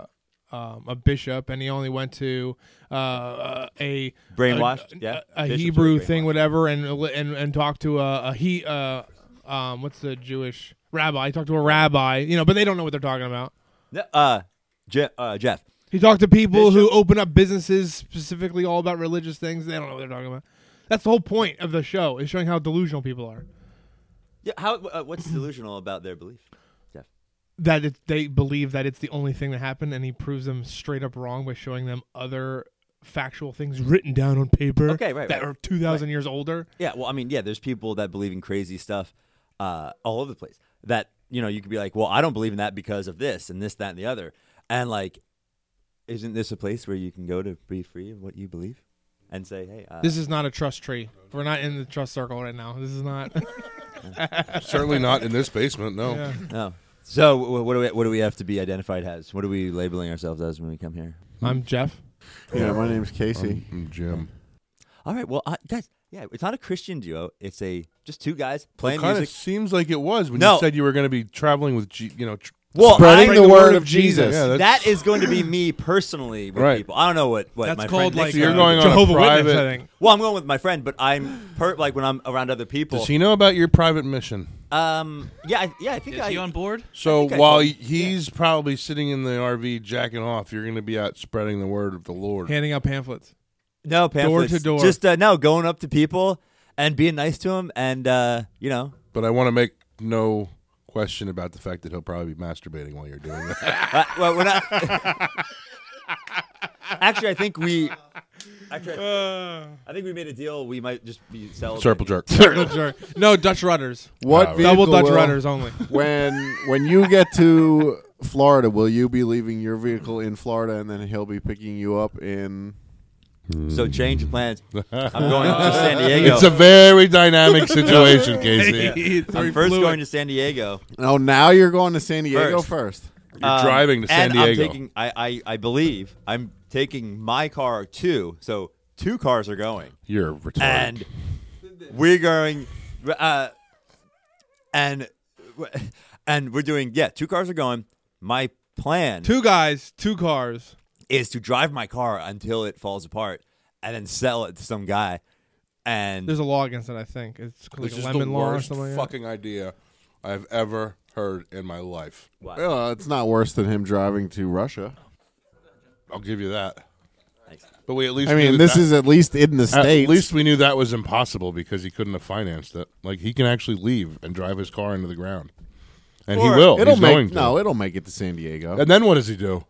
um, a bishop, and he only went to uh, a Brainwashed, a, yeah. a, a Bishops are Hebrew thing, brainwashed. whatever, and and and talked to a, a he uh, um, what's the Jewish rabbi? He talked to a rabbi, you know, but they don't know what they're talking about. No, Uh, Je- uh, Jeff. He talked to people who Bishop. open up businesses specifically all about religious things. They don't know what they're talking about. That's the whole point of the show, is showing how delusional people are. Yeah. How? Uh, what's delusional about their belief, Jeff? That it, they believe that it's the only thing that happened, and he proves them straight up wrong by showing them other factual things written down on paper Okay, right, that right. are two thousand years older. Yeah. Well, I mean, yeah. There's people that believe in crazy stuff uh, all over the place. That you know, you could be like, well, I don't believe in that because of this and this, that, and the other. And like, isn't this a place where you can go to be free of what you believe and say, hey, uh, This is not a trust tree. We're not in the trust circle right now. This is not. Certainly not in this basement. No. Yeah. no. So wh- what do we what do we have to be identified as? What are we labeling ourselves as when we come here? I'm Jeff. Yeah, my name's Casey. I'm, I'm Jim. All right. Well, uh, guys, yeah, it's not a Christian duo. It's a just two guys playing Kind of music. seems like it was when No. you said you were going to be traveling with, G, you know. Tr- Well, Spreading I- the word of Jesus. Yeah, that's- that is going to be me personally with Right. people. I don't know what what That's my called friend like Nick's So you're gonna going do. on a Jehovah private- Witness, I think. Well, I'm going with my friend, but I'm per- like when I'm around other people. Does he know about your private mission? Um. Yeah. I, yeah. I think Is I. he on board? So think I while told- he's probably sitting in the R V jacking off, you're going to be out spreading the word of the Lord. Handing out pamphlets. No pamphlets. to door. Just uh, no going up to people and being nice to them, and uh, you know. But I want to make no question about the fact that he'll probably be masturbating while you're doing that. Uh, well, when I actually, I think we. Actually, I I think we made a deal. We might just be celebrating. Circle jerk. Circle jerk. No, Dutch rudders. What Uh, vehicle Double Dutch will- rudders only. when when you get to Florida, will you be leaving your vehicle in Florida and then he'll be picking you up in? So change of plans. I'm going to San Diego. It's a very dynamic situation, Casey. It's very I'm first fluid. going to San Diego. Oh, now you're going to San Diego First. first. You're Um, driving to San and Diego. I'm taking, I, I, I believe I'm taking my car too. So two cars are going, You're retarded. and we're going, uh, and and we're doing. Yeah, two cars are going. My plan Two guys, two cars. is to drive my car until it falls apart, and then sell it to some guy. And There's a law against it, I think. It's like this a is lemon the law or worst something like that. fucking idea I've ever heard in my life. wow. Well, it's not worse than him driving to Russia. I'll give you that. Thanks. But we at least I knew mean, that this that- is at least in the at states. least we knew that was impossible because he couldn't have financed it. Like he can actually leave and drive his car into the ground, and Or he will. it'll He's make going to. no, it'll make it to San Diego. And then what does he do?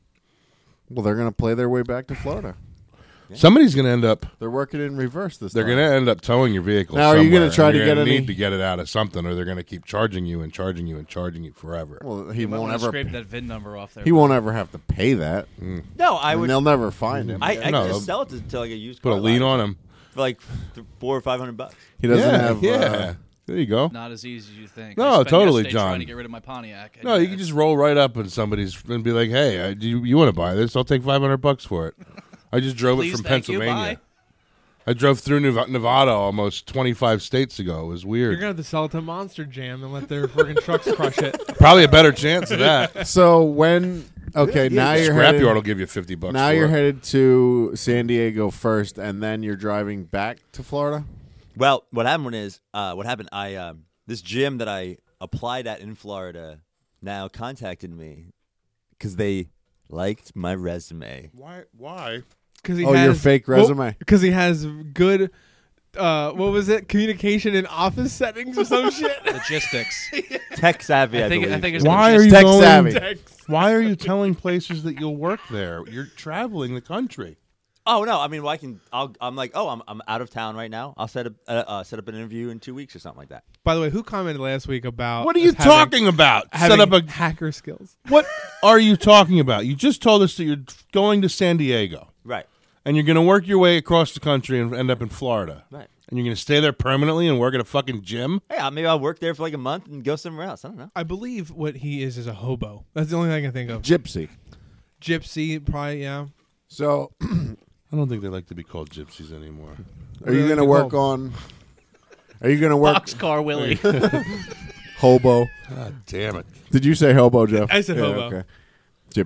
Well, they're going to play their way back to Florida. Somebody's going to end up. They're working in reverse this They're time. going to end up towing your vehicle. Now, are you going gonna try to get need any- to get it out of something, or they're going to keep charging you and charging you and charging you forever. Well, he You might won't wanna ever. scrape that V I N number off there. He won't ever have to pay that. No, I and would. they'll never find him. I, I No, could they'll just sell it to, to like a used Put car a lien lot on him. for like th- four or five hundred bucks. he doesn't yeah, have. yeah. Uh, There you go. Not as easy as you think. No, I spent totally, yesterday John. Trying to get rid of my Pontiac. No, you can just roll right up in somebody's and be like, "Hey, I, do you, you want to buy this? I'll take five hundred bucks for it." I just drove Please, it from thank you, Pennsylvania. bye. I drove through Nev- Nevada almost twenty-five states ago. It was You're weird. gonna have to sell it to Monster Jam and let their friggin' trucks crush it. Probably a better chance of that. so when okay, now you're Scrapyard headed, will give you fifty bucks. now for you're it. headed to San Diego first, and then you're driving back to Florida. Well, what happened is, uh, what happened? I um, this gym that I applied at in Florida now contacted me because they liked my resume. Why? Why? Because he Oh, has your fake resume. Because he has good. Uh, what was it? Communication in office settings or some shit. Logistics. Tech savvy, I, I think. believe. I think it's Why are logistics. you Tech going? savvy. Why are you telling places that you'll work there? You're traveling the country. Oh no! I mean, well, I can. I'll, I'm like, oh, I'm I'm out of town right now. I'll set up uh, uh, set up an interview in two weeks or something like that. By the way, who commented last week about What are you us having- talking about? having Set up a. hacker skills. What are you talking about? You just told us that you're going to San Diego Right. and you're going to work your way across the country and end up in Florida. Right. And you're going to stay there permanently and work at a fucking gym. Hey, uh, maybe I'll work there for like a month and go somewhere else. I don't know. I believe what he is is a hobo. That's the only thing I can think of. Gypsy. Gypsy, probably, yeah. So, I don't think they like to be called gypsies anymore. are you going to work on? Are you going to work Boxcar Willie. hobo? God damn it. Did you say hobo, Jeff? I said Yeah, hobo. Okay. Gypsy.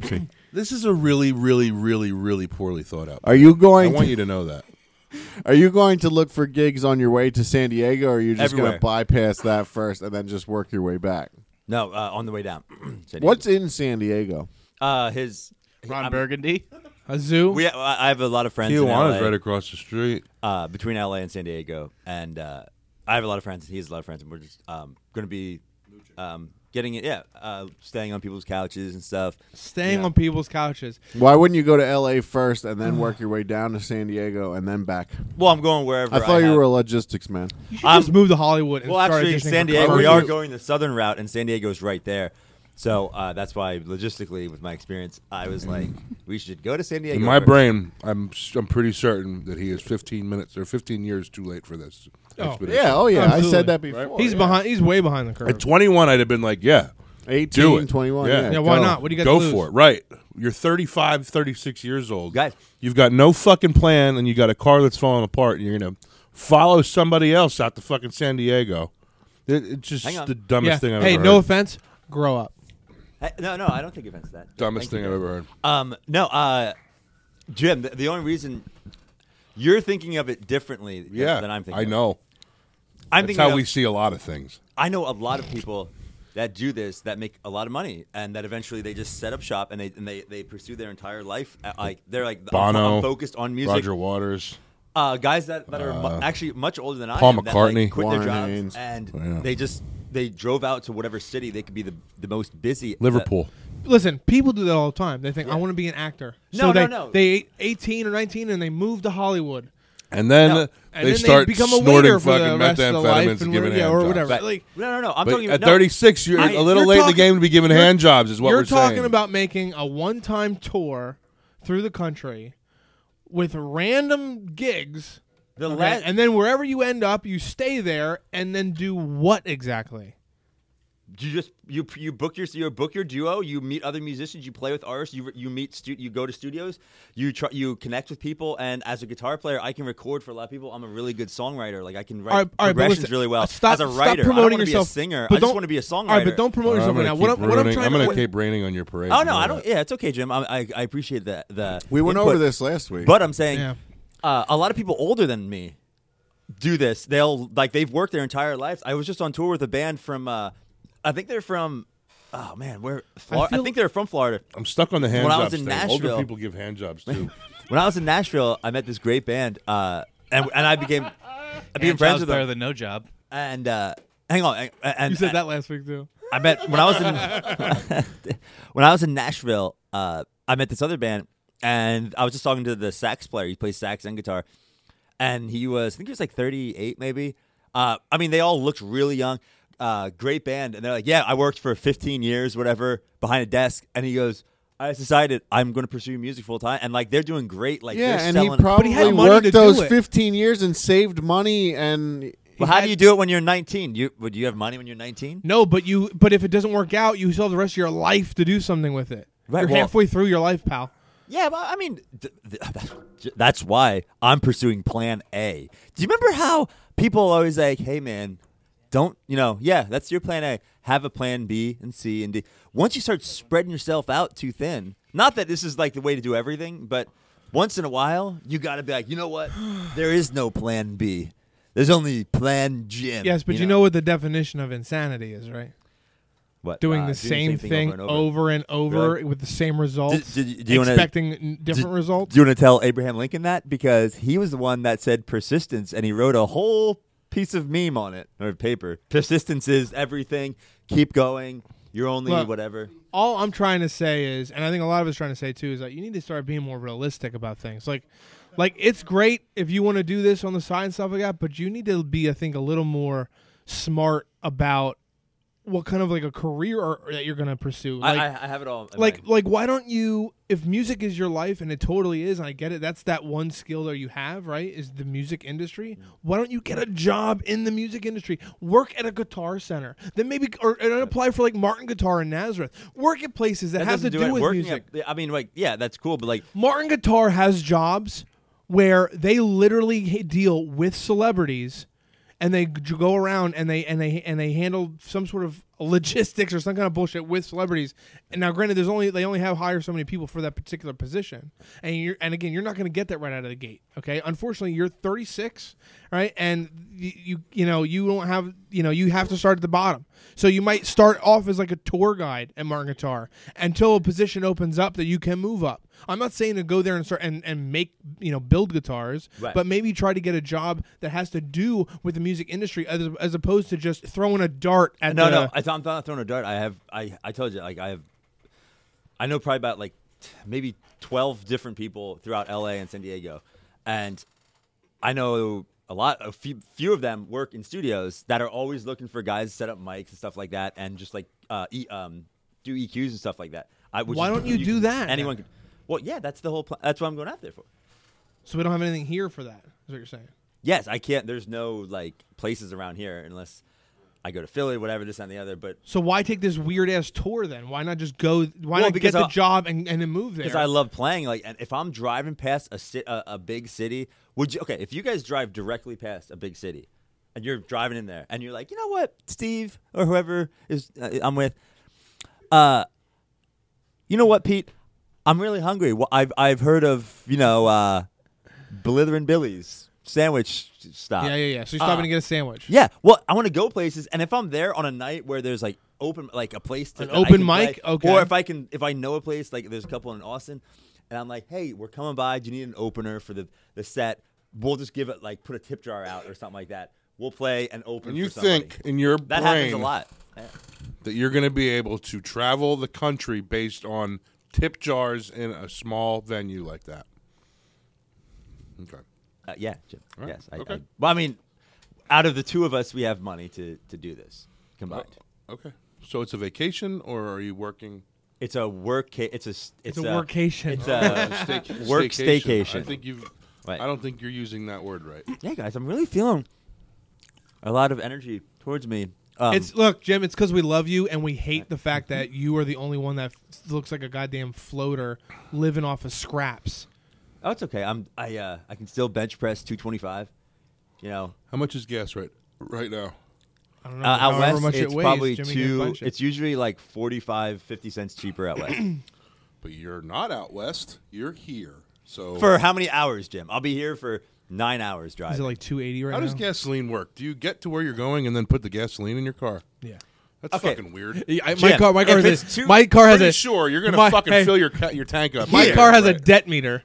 This is a really, really, really, really poorly thought out. Are you I going? want To, you to know that. are you going to look for gigs on your way to San Diego, or are you just going Everywhere. to bypass that first and then just work your way back? No, uh, on the way down. San Diego. What's in San Diego? uh his Ron I'm- Burgundy. A zoo. We I I have a lot of friends in Tijuana's L A, right across the street. uh, between L A and San Diego, and uh, I have a lot of friends. He has a lot of friends, and we're just um, going to be um, getting it. Yeah, uh, staying on people's couches and stuff. Staying Yeah. on people's couches. Why wouldn't you go to L A first and then work your way down to San Diego and then back? Well, I'm going wherever. I thought you have- were a logistics man. You should Um, just move to Hollywood. And Well, start actually, auditioning San for Diego. We cars. are going the southern route, and San Diego's right there. So uh, that's why, logistically, with my experience, I was like, we should go to San Diego. In my first. brain, I'm I'm pretty certain that he is fifteen minutes or fifteen years too late for this. Oh. expedition. Yeah, oh yeah, I Absolutely. said that before. He's yeah. behind. He's way behind the curve. At twenty-one, I'd have been like, yeah, eighteen, do it. twenty-one. Yeah. Yeah, yeah, why go. not? What do you got go to lose? for it. Right. You're thirty-five, thirty-six years old. Guys. You've got no fucking plan, and you got a car that's falling apart, and you're going to follow somebody else out to fucking San Diego. It, it's just Hang on. the dumbest Yeah. thing I've Hey, ever no heard. offense. Grow up. Hey, no, no, I don't take offense to that. Dumbest Thank thing you. I've ever heard. Um, no, uh, Jim. The, the only reason you're thinking of it differently than- Yeah, than I'm thinking. I of it. know. I'm That's thinking how of, we see a lot of things. I know a lot of people that do this that make a lot of money, and that eventually they just set up shop and they and they, they pursue their entire life. uh, Like they're like I'm- Bono, I'm focused on music. Roger Waters. Uh, guys that, that are mu- Uh, actually much older than I Paul am. That, like, McCartney. quit Warren their jobs Haynes. and Yeah. they just they drove out to whatever city they could be the the most busy. Liverpool. Listen, people do that all the time. They think I Yeah. want to be an actor. No, so no, they, no. They eighteen or nineteen and they move to Hollywood. And then No. uh, And they then start they become a snorting waiter for fucking the rest of the life methamphetamines and and giving whatever- yeah, hand or jobs. whatever. Right. Like, no, no, no. I'm But talking at about no. thirty-six, you're I- a little you're late in the talking- game to be giving you're- hand jobs, is what You're we're talking saying. about making a one-time tour through the country with random gigs, The okay? la- and then wherever you end up, you stay there, and then do what exactly? You just you you book your you book your duo. You meet other musicians. You play with artists. You you meet stu- you go to studios. You try you connect with people. And as a guitar player, I can record for a lot of people. I'm a really good songwriter. Like I can write All right, all right, but progressions listen, really well. uh, stop- as a stop writer, I don't promoting want to be a yourself, singer. but I just don't- want to be a songwriter. All right, but don't promote I'm yourself right gonna now. keep What I'm, what I'm ruining- trying I'm to gonna what- keep raining on your parade. Oh you no, know I that. don't. Yeah, it's okay, Jim. I I, I appreciate the the. We went input. over this last week. But I'm saying, Yeah. uh, a lot of people older than me do this. They'll like they've worked their entire lives. I was just on tour with a band from, uh, I think they're from, oh man, where? Florida? I, feel- think they're from Florida. I'm stuck on the hand When I jobs was in thing. Older Nashville- people give hand jobs too. When I was in Nashville, I met this great band, uh, and and I became, I became And friends job's with better them. than no job. And uh, hang on, and, and You said that last week too. I met when I was in when I was in Nashville. Uh, I met this other band, and I was just talking to the sax player. He plays sax and guitar, and he was I think he was like thirty-eight, maybe. Uh, I mean, they all looked really young. Uh, great band, and they're like, "Yeah, I worked for fifteen years, whatever, behind a desk." And he goes, "I decided I'm going to pursue music full time," and like they're doing great. Like yeah, they're and he selling. probably had money worked to do those it. fifteen years and saved money. And Well, how do you do it when you're nineteen? You would you have money when you're nineteen? No, but you. But if it doesn't work out, you still have the rest of your life to do something with it. Right, You're well- halfway through your life, pal. Yeah, but I mean, th- th- that's- that's why I'm pursuing Plan A. Do you remember how people always like, "Hey, man, don't you know? Yeah, that's your Plan A. Have a Plan B and C and D." Once you start spreading yourself out too thin, not that this is like the way to do everything, but once in a while, you got to be like, you know what? There is no Plan B. There's only Plan Jim. Yes, but you know what the definition of insanity is, right? what? Doing Uh, the same thing over and over. over and over Really? with the same results, Do- do- do you wanna- expecting n- different Do- results. Do you want to tell Abraham Lincoln that? Because he was the one that said persistence, and he wrote a whole piece of meme on it, or paper. Persistence is everything. Keep going. You're only Look, whatever. All I'm trying to say is, and I think a lot of us trying to say too, is that you need to start being more realistic about things. Like, like it's great if you want to do this on the side and stuff like that, but you need to be, I think, a little more smart about what kind of like a career or, that you're going to pursue. Like, I, I, I have it all. in like, mind. like, why don't you? If music is your life, and it totally is, and I get it, that's that one skill that you have, right? Is the music industry. Why don't you get a job in the music industry? Work at a guitar center, then maybe, or and apply for like Martin Guitar in Nazareth. Work at places that, that have to doesn't do, it. with Working music. At, I mean, like, yeah, that's cool, but like, Martin Guitar has jobs where they literally h- deal with celebrities, and they g- go around and they and they and they handle some sort of logistics or some kind of bullshit with celebrities. And now, granted, there's only they only have hire so many people for that particular position, and you're and again, you're not going to get that right out of the gate. Okay, unfortunately, you're thirty-six, right, and you, you you know you don't have you know you have to start at the bottom. So you might start off as like a tour guide at Martin Guitar until a position opens up that you can move up. I'm not saying to go there and start and, and make you know build guitars, Right. but maybe try to get a job that has to do with the music industry as, as opposed to just throwing a dart at No, the, no, I, I'm not throwing a dart. I have, I, I told you, like I have, I know probably about like t- maybe twelve different people throughout L A and San Diego, and I know a lot, a few, few of them work in studios that are always looking for guys to set up mics and stuff like that, and just like uh, e, um, do E Qs and stuff like that. I, which Why is- don't you do can- that? Anyone can. Well, yeah, that's the whole. Pl- that's what I'm going out there for. So we don't have anything here for that. Is what you're saying? Yes, I can't. There's no like places around here unless I go to Philly, whatever, this and the other. But So why take this weird ass tour then? Why not just go? Why Well, not get because the I- job and, and then move there? because I love playing. Like, and if I'm driving past a, ci- a a big city, would you? Okay, if you guys drive directly past a big city, and you're driving in there, and you're like, you know what, Steve or whoever is uh, I'm with, uh, you know what, Pete, I'm really hungry. Well, I've I've heard of you know, uh, Blithering Billy's sandwich stop. yeah, yeah, yeah. So you're stopping Uh, to get a sandwich. Yeah, well, I want to go places, and if I'm there on a night where there's like open, like a place to An that I open can mic? play, Okay. or if I can, if I know a place, like there's a couple in Austin, and I'm like, hey, we're coming by. Do you need an opener for the the set? We'll just give it like put a tip jar out or something like that. We'll play and open. And you for somebody. think in your that brain happens a lot? Yeah. that you're going to be able to travel the country based on tip jars in a small venue like that? Okay. Uh, yeah, Jim. All right. Yes. I, Okay. I, well, I mean, out of the two of us, we have money to to do this combined. Okay. So it's a vacation, or are you working? It's a work. Ca- it's a. s- It's It's, a workcation. It's a. Stayca- work I staycation. think you've. Right. I don't think you're using that word right. Yeah, guys, I'm really feeling a lot of energy towards me. Um, It's look, Jim. It's because we love you and we hate the fact that you are the only one that f- looks like a goddamn floater living off of scraps. oh, it's okay. I'm. I. Uh, I can still bench press two twenty-five. You know, How much is gas right right now? I don't know. uh, out however west much it's it weighs, probably Jimmy can two. punch it. It's usually like forty-five, fifty cents cheaper out west. But you're not out west. You're here. So For how many hours, Jim? I'll be here for nine hours Is driving. it like two eighty right how now? does gasoline work? Do you get to where you're going and then put the gasoline in your car? Yeah. That's Okay. fucking weird. Yeah, I- my Jim, car, my car if has it's a, too- my car has Pretty a sure you're gonna my- fucking hey, fill your ca- your tank up. My here, car has a right. debt meter.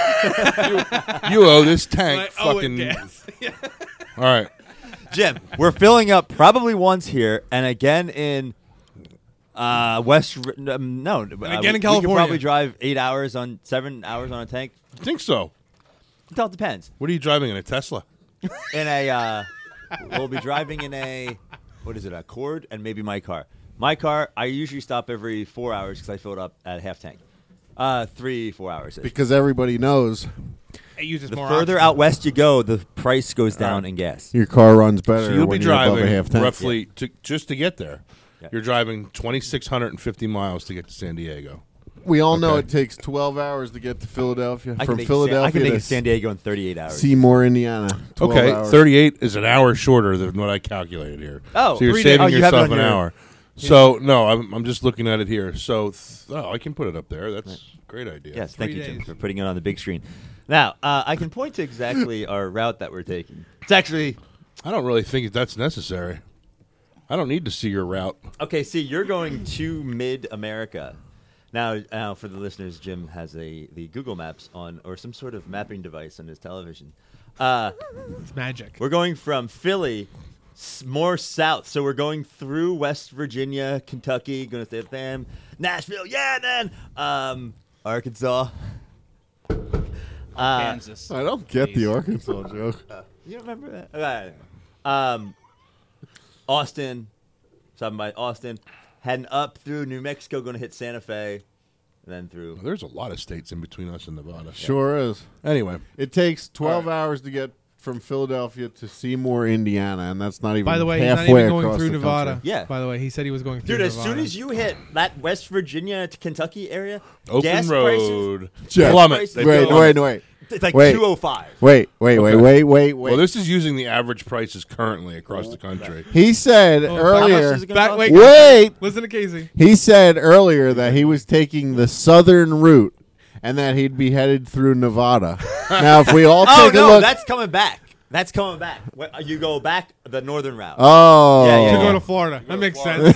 Right. you, you owe this tank I owe it fucking. gas. All right. Jim, we're filling up probably once here and again in uh, West. Um, no, and again in We could California. probably drive eight hours on seven hours on a tank. I think so. It all depends. What are you driving in a Tesla? In a, uh, we'll be driving in a, what is it, a Accord, and maybe my car. My car, I usually stop every four hours because I fill it up at half tank. Uh, three, four hours. Because everybody knows It uses The more further oxygen. out west you go, the price goes down in gas. your car runs better So you'll when be you're above a driving half tank. roughly to, just to get there. Yeah. You're driving twenty-six hundred fifty miles to get to San Diego. We all know Okay. it takes twelve hours to get to Philadelphia. I can From make San- I Philadelphia can make to it San Diego in thirty-eight hours. Seymour, Indiana. twelve Okay, hours. thirty-eight is an hour shorter than what I calculated here. Oh, so you're three days. saving Oh, you have it yourself on an your- hour. So no, I'm I'm just looking at it here. So th- oh, I can put it up there. That's a great idea. Yes, thank Three you, Jim, days. for putting it on the big screen. Now, uh, I can point to exactly our route that we're taking. It's actually I don't really think that's necessary. I don't need to see your route. okay. See, you're going to Mid America. Now, now for the listeners, Jim has a the Google Maps on or some sort of mapping device on his television. Uh, It's magic. we're going from Philly s- more south, so we're going through West Virginia, Kentucky. Going to stay with them. Nashville, yeah, then um, Arkansas. Uh, Kansas. I don't get the Jeez. Arkansas joke. You remember that? Okay. Um, Austin, something by Austin, heading up through New Mexico, going to hit Santa Fe, and then through. There's a lot of states in between us and Nevada. Sure is. Anyway, It takes twelve All right. hours to get from Philadelphia to Seymour, Indiana, and that's not even By the way, he's not halfway even going across through the Nevada. country. Yeah. By the way, he said he was going through Dude, as Nevada. soon as you hit that West Virginia to Kentucky area, Open gas road. Jeff, Plummet. They Wait, plummet. wait, wait, prices, it's like Wait. two oh five. wait, wait, wait, Okay. wait, wait, wait. Well, this is using the average prices currently across the country. He said Oh, How much earlier. is it gonna Back, cost? wait, Wait. listen to Casey. He said earlier that he was taking the southern route and that he'd be headed through Nevada. Now, if we all Oh take a no, look, that's coming back. That's coming back. When- You go back the northern route. oh, Yeah, yeah, To yeah. go to Florida. That makes Florida.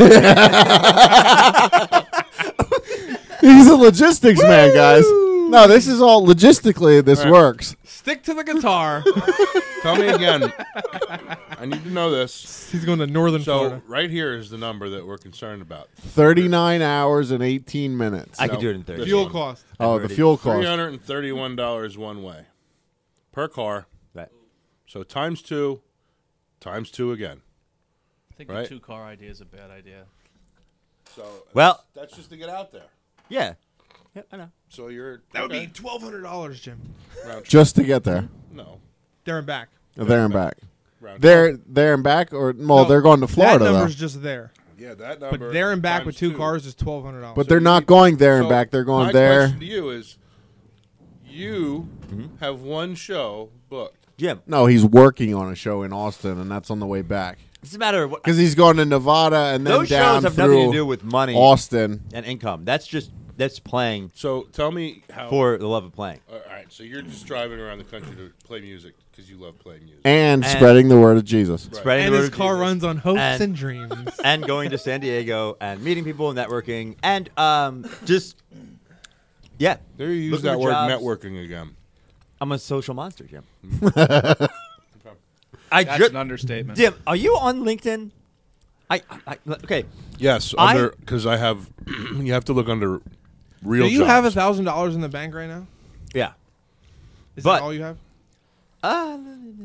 sense. He's a logistics man, guys. No, this is all logistically. This All right. works. Stick to the guitar. Tell me again. I need to know this. He's going to northern So Florida. right here is the number that we're concerned about. Thirty-nine hours and eighteen minutes. I could No, do it in thirty. this Fuel one. cost. oh, the already- fuel Three cost. hundred and thirty-one dollars one way per car. Right. So times two, times two again. I think Right. the two car idea is a bad idea. So Well- that's, that's just to get out there. Yeah. Yeah, I know. So you're That would okay. be twelve hundred dollars, Jim. round trip. Just to get there, No, There and back. there and back. round trip. There, there and back, or well, No, they're going to Florida That though. number's just there. Yeah, that number. But there and back times with two, two. cars is twelve hundred dollars. But So they're you not need- going there and So back. They're going my there. question to you is, you Mm-hmm. have one show booked. Jim, No, he's working on a show in Austin, and that's on the way back it's a matter of what. because he's going to Nevada and then Those down shows have through nothing to do with money Austin. and income. That's just that's playing So tell me how. for the love of playing. All right, so you're just driving around the country to play music because you love playing music. And, And- spreading the word of Jesus. Right. Spreading and the his word of car Jesus. runs on hopes And- and, dreams. and going to San Diego and meeting people and networking and um just yeah. There you use Looking that for word jobs. networking again. I'm a social monster, Jim. Okay. I That's ju- an understatement. Jim, are you on LinkedIn? I, I okay. Yes, I- under because I have. You have to look under real. Do you jobs. have a thousand dollars in the bank right now? Yeah. Is But- that all you have? Uh,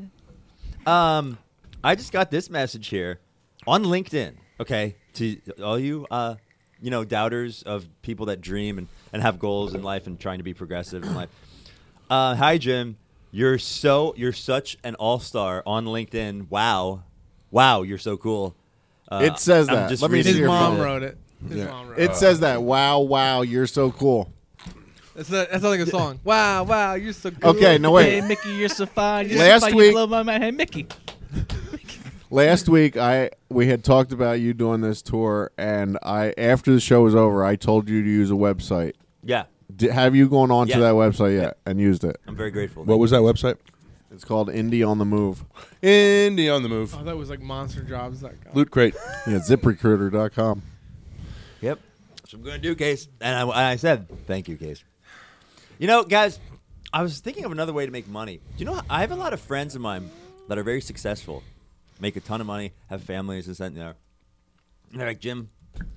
um, I just got this message here on LinkedIn. Okay, to all you uh, you know, doubters of people that dream and, and have goals in life and trying to be progressive in life. Uh, hi Jim, you're so you're such an all star on LinkedIn. Wow, wow, you're so cool. Uh, It says I'm that. just Let me reading see His your from mom phone. it. wrote it. His Yeah. mom wrote It it. says that. Wow, wow, you're so cool. That's, a, that's not like a song. Wow, wow, you're so good. Okay, no Hey, wait. Mickey, you're so fine. You're Last so fine. week- you blow my mind. Hey, Mickey. Last week, I we had talked about you doing this tour, and I after the show was over, I told you to use a website. Yeah, D- have you gone on Yeah. to that website yet and used it? I'm very grateful. What was that website? It's called Indie on the Move. Indie on the move. Oh, that was like Monster Jobs. That guy. Loot Crate. Yeah, zip recruiter dot com. Yep. That's what I'm going to do, Case. And I, and I said, thank you, Case. You know, guys, I was thinking of another way to make money. Do you know, I have a lot of friends of mine that are very successful, make a ton of money, have families, this, that, and the other. And they're like, Jim,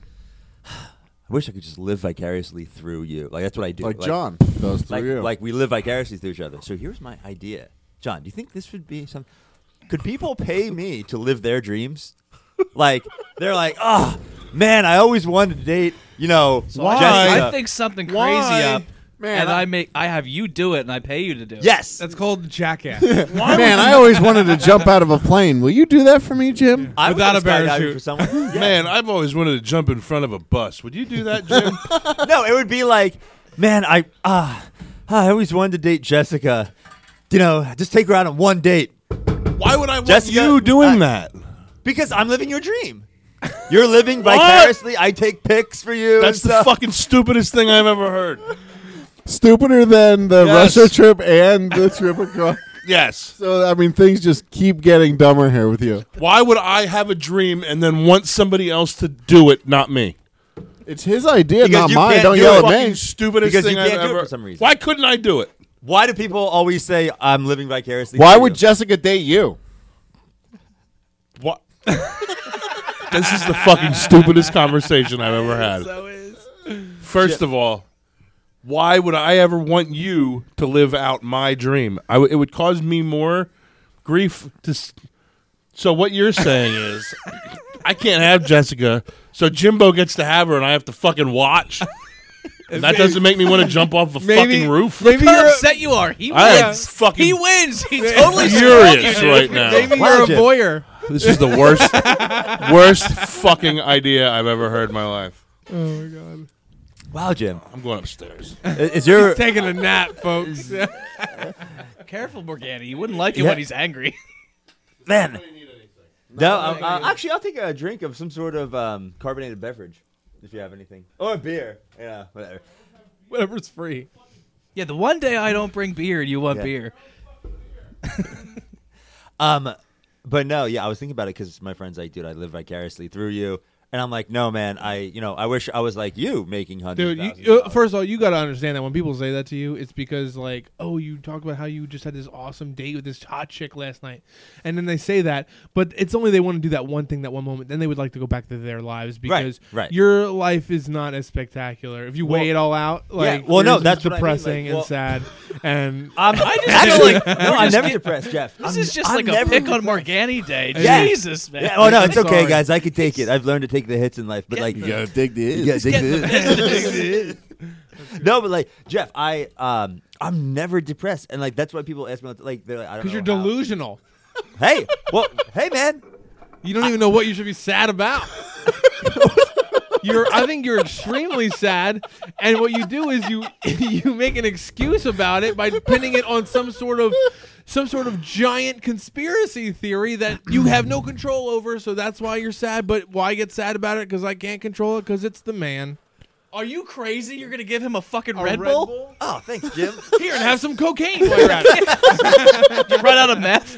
I wish I could just live vicariously through you. Like, that's what I do. Like John does through Like, you. like we live vicariously through each other. So here's my idea. John, do you think this would be some... Could people pay me to live their dreams? Like, they're like, oh, man, I always wanted to date, you know, Why? Jessica. I think something crazy Why? up, Man, and I- I make I have you do it, and I pay you to do it. Yes. That's called Jackass. Man, I always wanted to jump out of a plane. Will you do that for me, Jim? I Without would a go skydiving parachute. for someone. Yeah. Man, I've always wanted to jump in front of a bus. Would you do that, Jim? No, it would be like, man, I ah, I always wanted to date Jessica. You know, just take her out on one date. Why would I want Jessica, you doing I- that? Because I'm living your dream. You're living vicariously. I take pics for you. That's and the stuff. fucking stupidest thing I've ever heard. Stupider than the Yes. Russia trip and the trip across. Yes. So, I mean, things just keep getting dumber here with you. Why would I have a dream and then want somebody else to do it, not me? It's his idea, Because not you mine. can't Don't do yell it. at Fucking me. stupidest Because thing you I've can't do it ever. for some reason. Why couldn't I do it? Why do people always say I'm living vicariously? Why through would you? Jessica date you? What? This is the fucking stupidest conversation I've ever had. So is. First of all, why would I ever want you to live out my dream? I w- it would cause me more grief to. S- so what you're saying is, I can't have Jessica, so Jimbo gets to have her, and I have to fucking watch. That doesn't make me want to jump off a Maybe- fucking roof. maybe How you're a- upset you are. He I am wins. fucking He wins. He totally furious screwed you, right dude. now. Maybe Wow, you're a Jim. voyeur. This is the worst, worst fucking idea I've ever heard in my life. Oh my god. Wow, Jim. I'm going upstairs. Is your Taking a nap, folks. Careful, Morgana. You wouldn't like it Yeah. when he's angry. man? No, um, uh, actually, I'll take a drink of some sort of um, carbonated beverage if you have anything, or a beer. Yeah, whatever. Whatever's free. Yeah, the one day I don't bring beer, you want Yeah. beer. Um, but no, yeah, I was thinking about it because my friend's like, dude, I live vicariously through you. And I'm like, no, man, I, you know, I wish I was like you making hundreds Dude, of thousands you, of uh, dollars. first of all, you got to understand that when people say that to you, it's because, like, oh, you talk about how you just had this awesome date with this hot chick last night. And then they say that, but it's only they want to do that one thing, that one moment. Then they would like to go back to their lives because right. your life is not as spectacular. If you Well, weigh it all out, like, well, no, yours is that's what I mean, depressing like, and well- sad. And I'm, I just actually, feel like no, we're I'm just never get- depressed, Jeff. This I'm, is just I'm like a never pick on depressed. Morgani day. Yeah. Jesus, man. Yeah, oh no, it's I'm okay, sorry. guys. I can take it. I've learned to take the hits in life, but Get like, the- You gotta dig the you gotta take Get the the hits. No, but like Jeff, I um, I'm never depressed, and like that's why people ask me, like, they're like, I don't know. because you're how. delusional. Hey, well, hey, man. You don't even know what you should be sad about. You're, I think you're extremely sad, and what you do is you you make an excuse about it by pinning it on some sort of some sort of giant conspiracy theory that you have no control over. So that's why you're sad. But why get sad about it? Because I can't control it. Because it's the man. Are you crazy? You're gonna give him a fucking A Red, Red Bull? Bull? Oh, thanks, Jim. Here, and have some cocaine while you're at it. You run out of meth?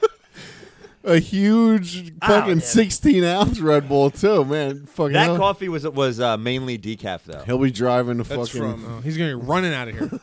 A huge fucking man. sixteen ounce Red Bull too, man. Fucking That hell. coffee was was uh, mainly decaf though. He'll be driving the That's fucking. from Oh, he's gonna be running out of here.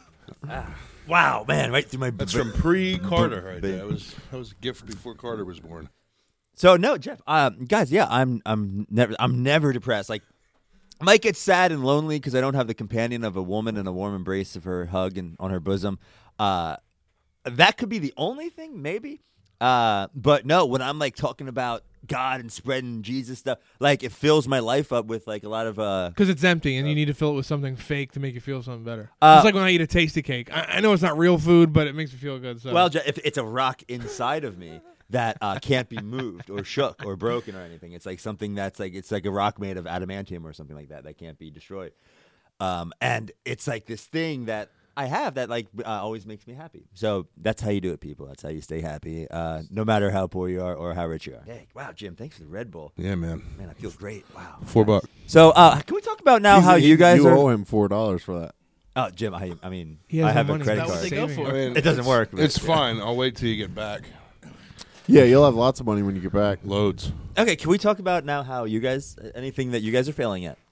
Wow, man, right through my. that's from pre Carter right there. That was that was a gift before Carter was born. So no, Jeff, um, guys, yeah, I'm I'm never I'm never depressed. Like, I might get sad and lonely because I don't have the companion of a woman and a warm embrace of her hug and on her bosom. Uh, that could be the only thing, maybe. Uh, but no, when I'm like talking about God and spreading Jesus stuff, like it fills my life up with like a lot of uh. Because it's empty, and you need to fill it with something fake to make you feel something better. Uh, it's like when I eat a tasty cake. I, I know it's not real food, but it makes me feel good. So. Well, Je- if it's a rock inside of me that uh, can't be moved or shook or broken or anything, it's like something that's like it's like a rock made of adamantium or something like that that can't be destroyed. Um, and it's like this thing that I have that like uh, always makes me happy. So that's how you do it, people. That's how you stay happy, uh, no matter how poor you are or how rich you are. Hey, wow, Jim, thanks for the Red Bull. Yeah, man. Man, I feel great. Wow. Four bucks. So uh, can we talk about now He's- how he- you guys you are? owe him four dollars for that. Oh, Jim, I, I mean, He has I no have a money. credit Is that what card. they go Saving for? I mean, It doesn't it's- work, but- It's fine. I'll wait till you get back. Yeah, you'll have lots of money when you get back. Loads. Okay, can we talk about now how you guys anything that you guys are failing at?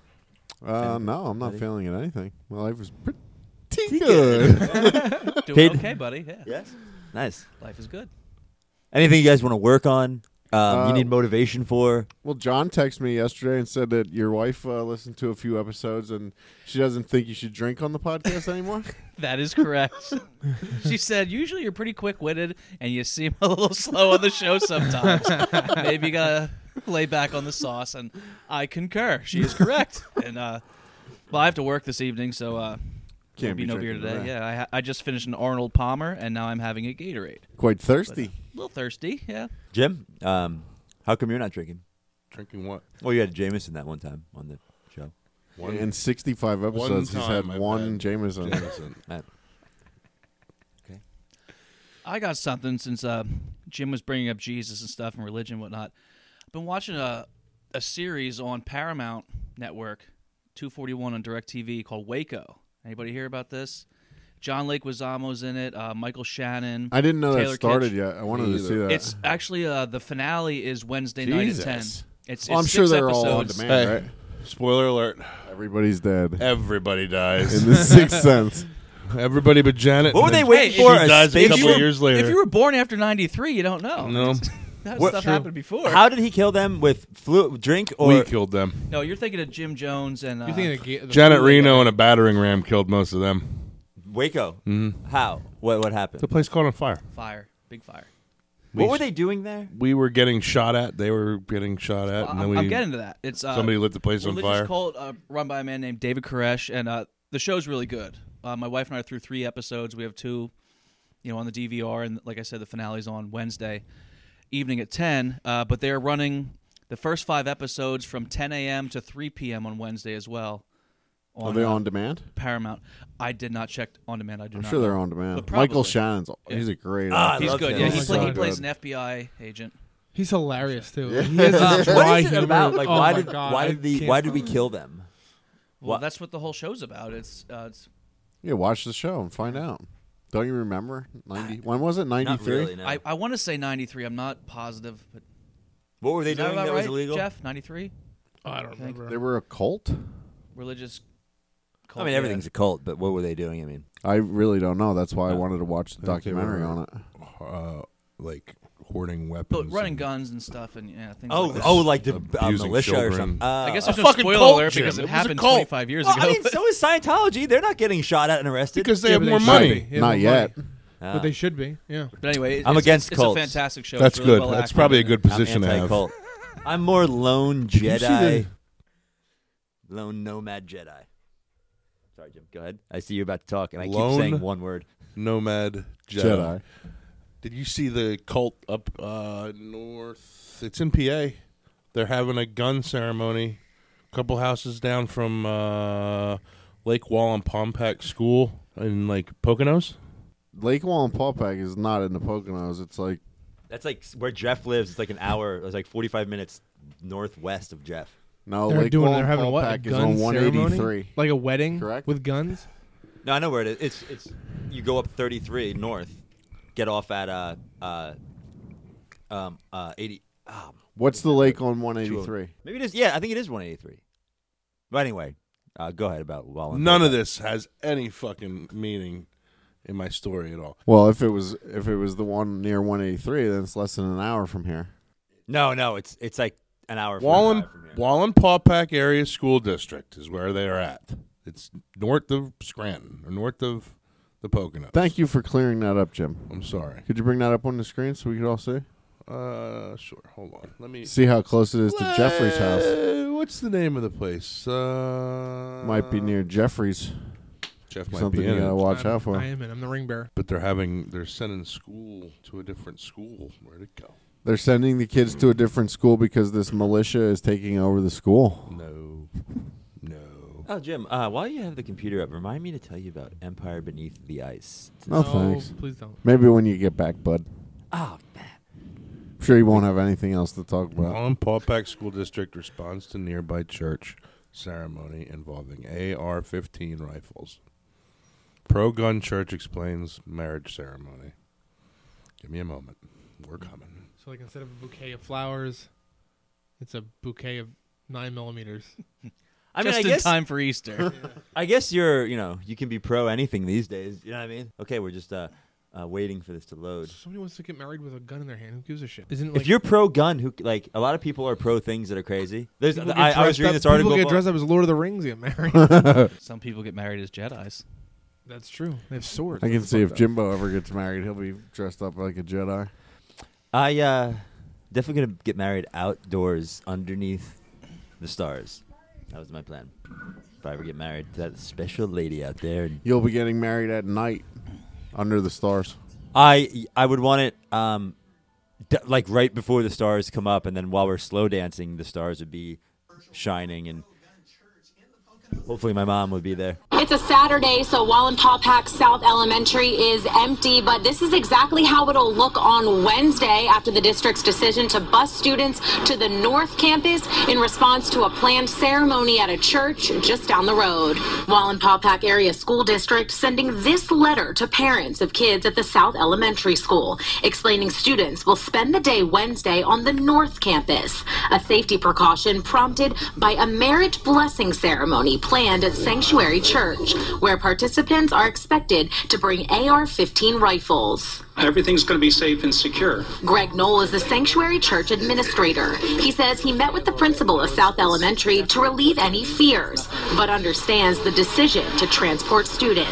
Uh, no, I'm not Ready? failing at anything. My life was pretty good. Doing Paid- okay, buddy. Yeah. Yes. Nice. Life is good. Anything you guys want to work on? Um, you Uh, need motivation for? Well, John texted me yesterday and said that your wife uh, listened to a few episodes and she doesn't think you should drink on the podcast anymore. That is correct. She said, usually you're pretty quick-witted, and you seem a little slow on the show sometimes. Maybe you got to lay back on the sauce, and I concur. She is correct. And uh, well, I have to work this evening, so uh, Can't there'll be, be no beer drinking today. today. Yeah, I, ha- I just finished an Arnold Palmer, and now I'm having a Gatorade. Quite thirsty. A little thirsty, yeah. Jim, um, how come you're not drinking? Drinking what? Well, you had Jameson that one time on the show. One. In sixty-five episodes, he's time had I've one had Jameson. Jameson. Uh, I got something since uh, Jim was bringing up Jesus and stuff and religion and whatnot. I've been watching a a series on Paramount Network, two forty-one on DirecTV called Waco. Anybody hear about this? John Leguizamo's in it. Uh, Michael Shannon. I didn't know Taylor that started Kitsch. yet. I wanted Me to see either. that. It's actually uh, the finale is Wednesday night at ten. Jesus. It's, Well, I'm it's sure six they're all on episodes. demand, Hey. right? Spoiler alert. Everybody's dead. Everybody dies. In the Sixth Sense. Everybody but Janet. What were and they then waiting Hey, for? She A dies a space- couple you were- years later. If you were born after ninety-three, you don't know. No. That What- stuff True. happened before. How did he kill them with flu drink or? we killed them. No, you're thinking of Jim Jones and uh, You're thinking of Ga- the Janet food Reno guy. and a battering ram killed most of them. Waco. Mm-hmm. How? What? What happened? The place caught on fire. fire, big fire. We What were sh- they doing there? We were getting shot at. They were getting shot at, and then I'm, we I'm getting to that. It's uh, somebody lit the place on religious fire. cult uh, run by a man named David Koresh, and uh, the show's really good. Uh, my wife and I are through three episodes. We have two, you know, on the D V R, and like I said, the finale's on Wednesday evening at ten. Uh, but they're running the first five episodes from ten a.m. to three p.m. on Wednesday as well. Are they uh, on demand? Paramount? I did not check on demand. I do I'm not. sure know. they're on demand. But probably. Michael Shannon's Yeah. he's a great Ah, I actor. He's love good. him. Yeah, Oh he, my play, he God. plays an F B I agent. He's hilarious too. Yeah. He has Uh, this what dry is it humor. about? Like, Oh why my did God, why I did the can't why did we follow. kill them? Well, What? that's what the whole show's about. It's uh, it's Yeah, watch the show and find out. Don't you remember? ninety When was it? Not ninety-three? really. No. I, I want to say ninety-three. I'm not positive, but what were they is that doing about that right, was illegal? Jeff? ninety-three. Oh, I don't remember. They were a cult? Religious. I Cult, mean, yeah. everything's a cult, but what were they doing? I mean, I really don't know. That's why I No. wanted to watch the I think they documentary were- on it. Uh, like hoarding But weapons, running and guns and stuff, and yeah, things oh, like that. oh, like the uh, Abusing militia or children. something. Uh, I guess a there's no fucking spoiler cult, alert Jim. because It it was a happened cult. twenty-five years well, ago. I mean, so is Scientology. They're not getting shot at and arrested. because they Yeah, have but more should money. be. Yeah, Not more yet. money. Ah. But they should be. Yeah. but anyway, it- I'm it's, against it's cults. a fantastic show. That's It's really good. well That's acted. probably a good I'm position to have. anti-cult. I'm more lone you see Jedi, lone nomad Jedi. Sorry, Jim. Go ahead. I see you about to talk, and I Lone- keep saying one word. Nomad Jedi. Jedi. Did you see the cult up uh, north? It's in P A. They're having a gun ceremony. A couple houses down from uh, Lake Wallenpaupack School in like Poconos. Lake Wallenpaupack is not in the Poconos. It's like That's like where Jeff lives. It's like an hour. It's like forty-five minutes northwest of Jeff. no They're Lake doing. They're having a what? A Wallenpaupack is gun on one ceremony? eighty-three. Like a wedding, Correct. with guns. No, I know where it is. It's it's you go up thirty-three north, get off at uh uh um uh eighty. Um, What's the lake on one eighty-three? maybe it is. Yeah, I think it is one eighty-three. But anyway, uh, go ahead about Wallen. None of this has any fucking meaning in my story at all. Well, if it was if it was the one near one eighty-three, then it's less than an hour from here. No, no, it's it's like an hour. Wallen from here. Wallenpaupack Area School District is where they are at. It's north of Scranton or north of the Poconos. Thank you for clearing that up, Jim. I'm sorry. Could you bring that up on the screen so we could all see? Uh, sure. Hold on. Let me See how close it is to Jeffrey's house. Uh, What's the name of the place? Uh, Might be near Jeffrey's. Jeff might Something be you in gotta it, watch I'm, out for. I am in. I'm the ring bearer. but they're having they're sending school to a different school. Where'd it go? They're sending the kids to a different school because this militia is taking over the school. No, no. Oh, Jim, uh, while you have the computer up, remind me to tell you about Empire Beneath the Ice. No, thanks. Please don't. Maybe when you get back, bud. Oh, man. I'm sure you won't have anything else to talk about. Wallenpaupack School District responds to nearby church ceremony involving A R fifteen rifles. Pro-gun church explains marriage ceremony. Give me a moment. We're coming. So like instead of a bouquet of flowers, it's a bouquet of nine millimeters. I mean, Just I in guess time for Easter. I guess you're, you know, you can be pro anything these days. You know what I mean? Okay, we're just uh, uh waiting for this to load. Somebody wants to get married with a gun in their hand. Who gives a shit? Isn't it like If you're pro gun, who like a lot of people are pro things that are crazy. There's, people I, get I was dressed reading up- this article. People get about- dressed up as Lord of the Rings get married. Some people get married as Jedis. That's true. They have swords. I can That's see if fucked up. Jimbo ever gets married, he'll be dressed up like a Jedi. I uh, definitely gonna get married outdoors underneath the stars. That was my plan. If I ever get married to that special lady out there, and You'll be getting married at night under the stars. I I would want it um, d- like right before the stars come up, and then while we're slow dancing, the stars would be shining, and hopefully my mom would be there. It's a Saturday, so Wallenpaupack South Elementary is empty, but this is exactly how it'll look on Wednesday after the district's decision to bus students to the North Campus in response to a planned ceremony at a church just down the road. Wallenpaupack Area School District sending this letter to parents of kids at the South Elementary School, explaining students will spend the day Wednesday on the North Campus, a safety precaution prompted by a marriage blessing ceremony planned at Sanctuary Church, where participants are expected to bring A R fifteen rifles. Everything's going to be safe and secure. Greg Knoll is the Sanctuary Church administrator. He says he met with the principal of South Elementary to relieve any fears, but understands the decision to transport students.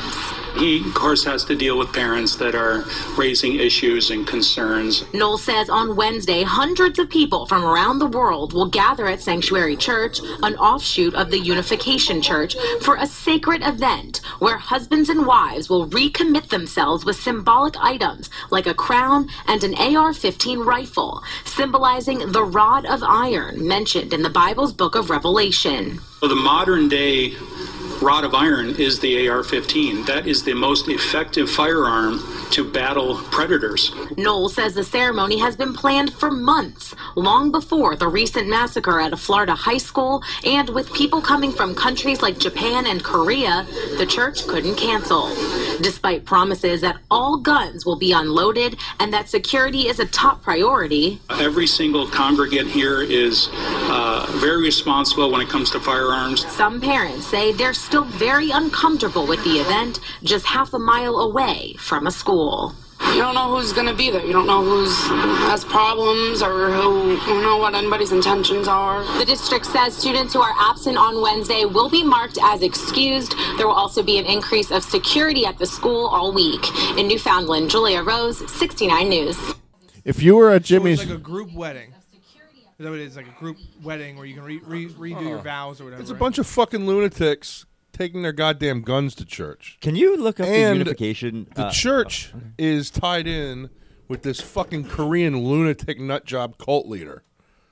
He, of course, has to deal with parents that are raising issues and concerns. Noel says on Wednesday, hundreds of people from around the world will gather at Sanctuary Church, an offshoot of the Unification Church, for a sacred event where husbands and wives will recommit themselves with symbolic items like a crown and an A R fifteen rifle, symbolizing the rod of iron mentioned in the Bible's book of Revelation. So the modern day rod of iron is the A R fifteen. That is the most effective firearm to battle predators. Noel says the ceremony has been planned for months, long before the recent massacre at a Florida high school, and with people coming from countries like Japan and Korea, the church couldn't cancel. Despite promises that all guns will be unloaded and that security is a top priority, Every single congregant here is uh, very responsible when it comes to firearms. some parents say they're still very uncomfortable with the event just half a mile away from a school. You don't know who's going to be there. You don't know who's, who has problems or who, you don't know what anybody's intentions are. The district says students who are absent on Wednesday will be marked as excused. There will also be an increase of security at the school all week. In Newfoundland, Julia Rose, sixty-nine News. If you were at So Jimmy's, it's like a group wedding. Is that what it is? Like a group wedding where you can re- re- redo your vows or whatever. It's a right? bunch of fucking lunatics taking their goddamn guns to church. Can you look up And the unification? The uh, church is tied in with this fucking Korean lunatic nutjob cult leader.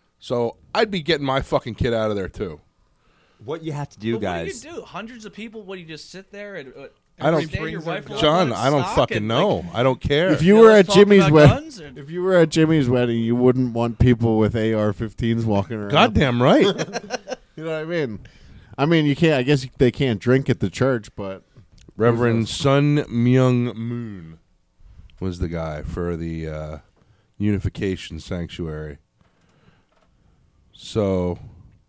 So I'd be getting my fucking kid out of there too. What you have to do, But guys? What do you do? Hundreds of people? What do you just sit there and? Uh, I don't- stand your rifle up John, on I don't stock fucking and, know. like, I don't care. if you Yeah, were let's at talk Jimmy's about wedding, guns, or- if you were at Jimmy's wedding, you wouldn't want people with A R fifteens walking around. Goddamn right. You know what I mean? I mean, you can't. I guess they can't drink at the church, but Reverend Sun Myung Moon was the guy for the uh, Unification Sanctuary. So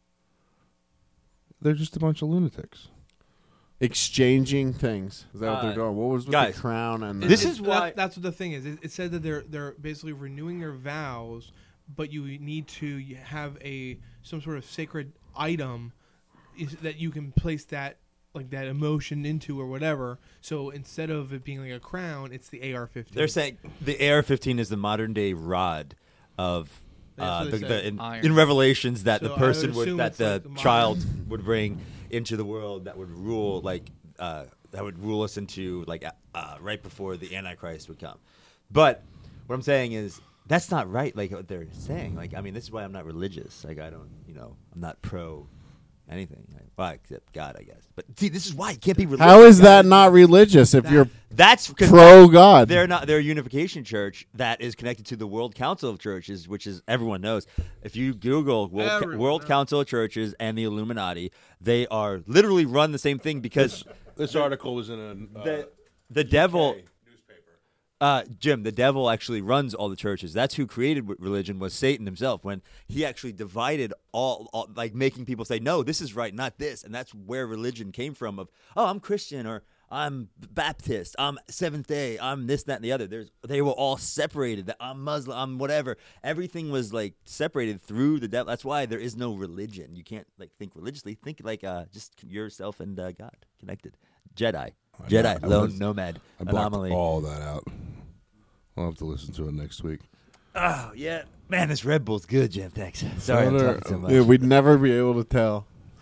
they're just a bunch of lunatics. exchanging things. Is that what Uh, they're doing? What was with guys, the crown and the this It- is that- why- that's what the thing is. It, it said that they're they're basically renewing their vows, but you need to have a some sort of sacred item is, that you can place that like that emotion into or whatever. So instead of it being like a crown, it's the A R fifteen. They're saying the A R fifteen is the modern day rod of That's uh, what the, they the, said. in, Iron. in Revelations that So the I person would would, assume that it's the like the modern- child would bring into the world that would rule like uh, that would rule us into like uh, right before the Antichrist would come. But what I'm saying is that's not right. Like what they're saying. Like I mean, this is why I'm not religious. Like I don't, you know, I'm not pro anything. Well, except God, I guess. But see, this is why you can't be religious. How is that guys. not religious if you're That's because pro God? They're not. They're a unification church that is connected to the World Council of Churches, which is everyone knows. If you Google World, Everyone World knows. Council of Churches and the Illuminati, they are literally run the same thing because This article was in a uh, the the devil. newspaper. Uh, Jim, the devil actually runs all the churches. That's who created w- religion was Satan himself. When he actually divided all, all, like making people say, "No, this is right, not this," and that's where religion came from. Of, oh, I'm Christian or I'm Baptist, I'm Seventh Day, I'm this, that, and the other. There's they were all separated. That I'm Muslim, I'm whatever. Everything was like separated through the devil. That's why there is no religion. You can't like think religiously. Think like uh, just yourself and uh, God connected. Jedi, Jedi, I lone was- nomad, I blocked anomaly. all that out. I'll have to listen to it next week. Oh yeah, man, this Red Bull's good, Jim. Thanks. Sorry, I'm Another- talking so much. Yeah, we'd never be able to tell.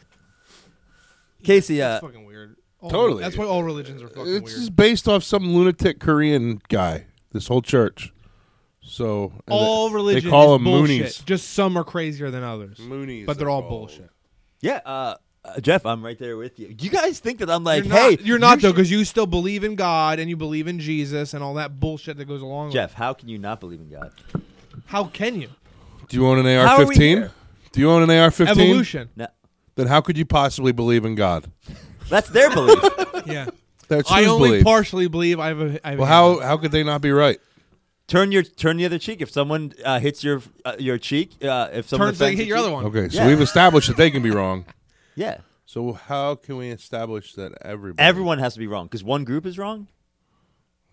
Casey, uh, That's fucking weird. All- Totally. That's why all religions are fucking It's weird. just based off some lunatic Korean guy. This whole church. So and all they, religion they call is them bullshit. Moonies. Just some are crazier than others. Moonies, but they're all called. bullshit. yeah, uh, uh, Jeff, I'm right there with you. You guys think that I'm like, you're not, hey, you're not you though, should- because you still believe in God and you believe in Jesus and all that bullshit that goes along Jeff, how can you not believe in God? with it. How can you? Do you own an How A are R we fifteen? here? Do you own an A R fifteen? Evolution. No, Then how could you possibly believe in God? that's their belief. Yeah. That's I whose only belief. partially believe I have a. I have Well, a how how could they not be right? turn your turn the other cheek. If someone uh, hits your uh, your cheek, uh, if someone turns like offends hit your cheek- other one. Okay, so Yeah. we've established that they can be wrong. yeah, So how can we establish that everybody? everyone has to be wrong because one group is wrong.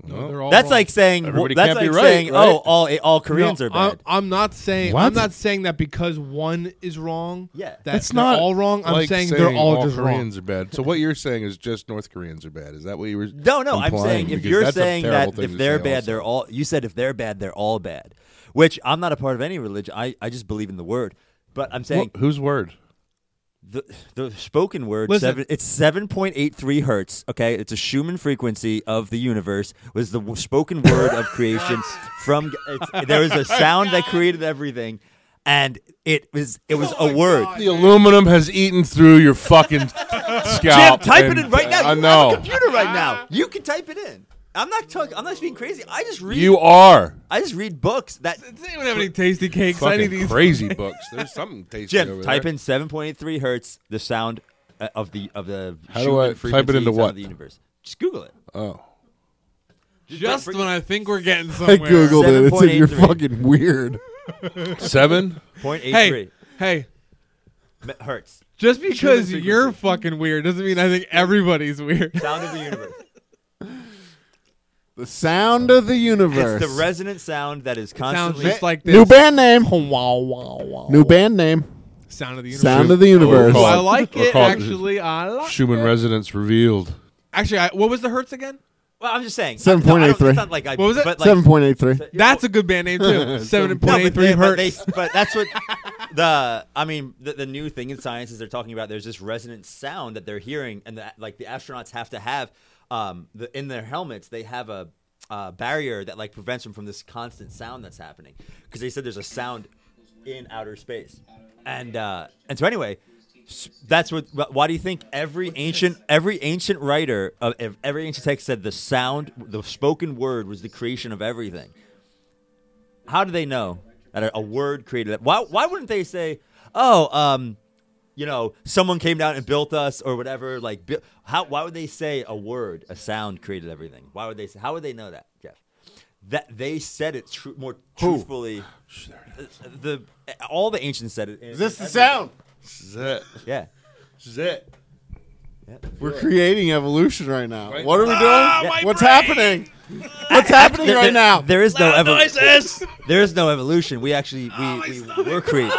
No, they're all That's wrong. like saying Everybody that's can't be like right, saying right? oh all all Koreans No, are bad. I'm, I'm not saying What? I'm not saying that because one is wrong. Yeah. that That's they're not all wrong. I'm like saying, they're all, just Koreans wrong. are bad. So what you're saying is just North Koreans are bad. Is that what you were? No, no, I'm implying? saying if Because you're that's a saying terrible that thing if to they're say bad, also. they're all. You said if they're bad, they're all bad. Which I'm not a part of any religion. I, I just believe in the word. But I'm saying Wh- whose word? the the spoken word. Listen. Seven, it's seven point eight three hertz. Okay, it's a Schumann frequency of the universe. Was the w- spoken word of creation from? It's, there was a sound that created everything, and it was it was Oh a word. The aluminum has eaten through your fucking scalp. Jim, type and- it in right now. I You know. have a computer right now. You can type it in. I'm not talking. I'm not being crazy. I just read. You are I just read books that. Does anyone have any tasty cakes? I need fucking these. crazy books. There's something tasty Jim, over type there. in seven point eight three hertz. The sound uh, of the of the. How do Schumann I type it frequency into sound what? Of the universe. Just Google it. Oh, Just bring- when I think we're getting I somewhere. googled it. It said you're seven point eight three. fucking weird. seven. Point eight Hey, three hey, hertz. just because frequency. you're fucking weird doesn't mean I think everybody's weird. Sound of the universe. The sound of the universe. It's the resonant sound that is Sounds constantly. just like this. New band name. Wow, wow, wow. New band name. Sound of the universe. Sound of the universe. Oh, I Called- like or it. called Actually, I like. Schumann resonance revealed. Actually, I, what was the hertz again? Well, I'm just saying. seven no, I point eight don't- three. It's not like I. What was it? But like, Seven point eight three. That's a good band name too. Seven No, point eight but, three they, but, hertz. they, but that's what the I mean the, the new thing in science is they're talking about. There's this resonant sound that they're hearing, and that like the astronauts have to have um the, in their helmets. They have a uh, barrier that like prevents them from this constant sound that's happening because they said there's a sound in outer space, and uh, and so anyway. s- That's what. Why do you think every ancient, every ancient writer of of every ancient text said the sound, the spoken word, was the creation of everything? How do they know that a, a word created that? Why? Why wouldn't they say, "Oh, um, you know, someone came down and built us," or whatever? Like, bu- how? Why would they say a word, a sound created everything? Why would they say? How would they know that, Jeff? That they said it tru- more truthfully. The, the all the ancients said it. Is this the sound? This is it. Yeah. This is it. We're creating evolution right now. Right. What are we doing? my What's happening? What's happening There- right there- now? There is no Loud evolution. noises. There is no evolution. We actually we, we were created.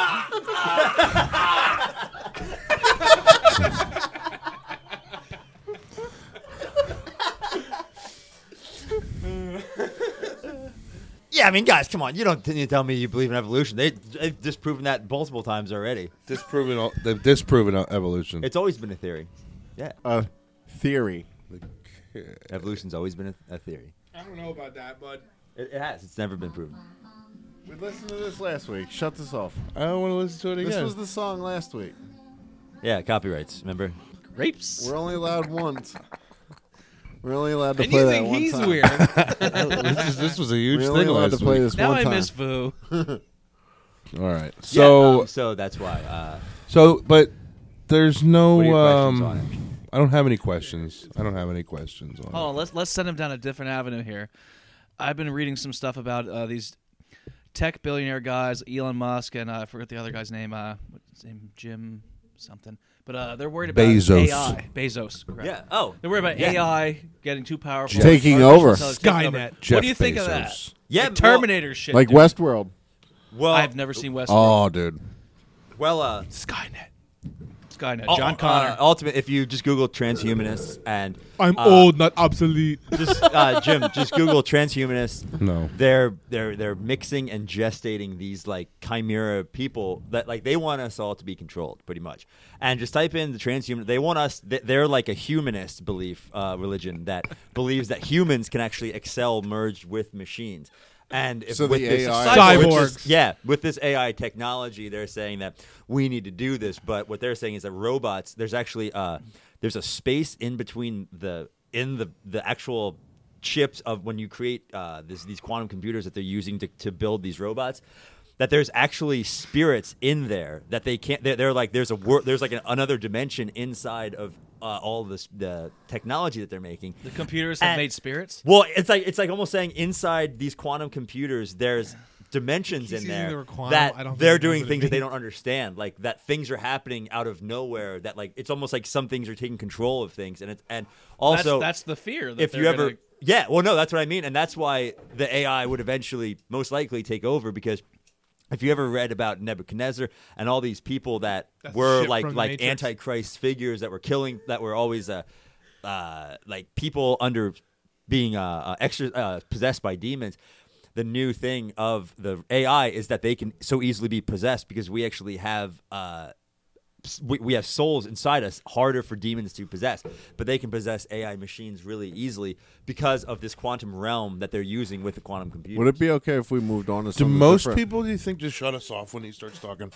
Yeah, I mean, guys, come on. You don't you tell me you believe in evolution. They, they've disproven that multiple times already. Disproven. all- They've disproven uh, evolution. It's always been a theory. Yeah, A theory. evolution's always been a, a theory. I don't know about that, but It, it has. It's never been proven. We listened to this last week. Shut this off. I don't want to listen to it This again. was the song last week. Yeah, copyrights. Remember? Rapes. We're only allowed once. We're only allowed to and play you that think one he's time. weird? this, is, this was a huge We're only thing allowed last to play week. this Now one I time. miss Vu. All right. Yeah, So, um, so that's why. Uh, so, but there's no. What are your questions on um, it? I don't have any questions. I don't have any questions on. Hold on, it. let's let's send him down a different avenue here. I've been reading some stuff about uh, these tech billionaire guys, Elon Musk, and uh, I forget the other guy's name. Uh, what's his name? Jim something. But uh, they're worried about Bezos. A I. Bezos. Correct. yeah. Oh, They're worried about Yeah. A I getting too powerful. Taking Artificial over. intelligence taking over. Skynet. Jeff What do you think of that? Bezos. yeah. Like Terminator shit. Like dude. Westworld. Well, I've never seen Westworld. Oh, dude. well, uh, Skynet. Skynet. ul- John uh, Connor. ultimate. If you just Google transhumanists and I'm uh, old, not obsolete. just uh, Jim, just Google transhumanists. No. They're they're they're mixing and gestating these like chimera people that like they want us all to be controlled pretty much. And just type in the transhuman. They want us. th- They're like a humanist belief uh, religion that believes that humans can actually excel merged with machines. And if So with the this A I Cyborgs. with this- yeah, with this A I technology, they're saying that we need to do this. But what they're saying is that robots. There's actually uh, there's a space in between the in the the actual chips of when you create uh, this, these quantum computers that they're using to, to build these robots, that there's actually spirits in there that they can't. They're, they're like there's a wor- there's like an, another dimension inside of uh, all this the technology that they're making. The computers have and- made spirits. Well, it's like it's like almost saying inside these quantum computers, there's dimensions He's in using there the word quantum. that I don't think they're he knows doing what it things that they means. don't understand. Like that things are happening out of nowhere. That like it's almost like some things are taking control of things, and it's and also that's, that's the fear. That if they're you ever gonna- yeah, well, no, that's what I mean, and that's why the A I would eventually most likely take over because. If you ever read about Nebuchadnezzar and all these people that That's were shit like from the like Matrix. antichrist figures that were killing that were always uh, uh, like people under being uh, uh, extra uh, possessed by demons, the new thing of the A I is that they can so easily be possessed because we actually have uh, we, we have souls inside us, harder for demons to possess, but they can possess A I machines really easily because of this quantum realm that they're using with the quantum computer. Would it be okay if we moved on to Do something most different? people, do you think, just shut us off when he starts talking?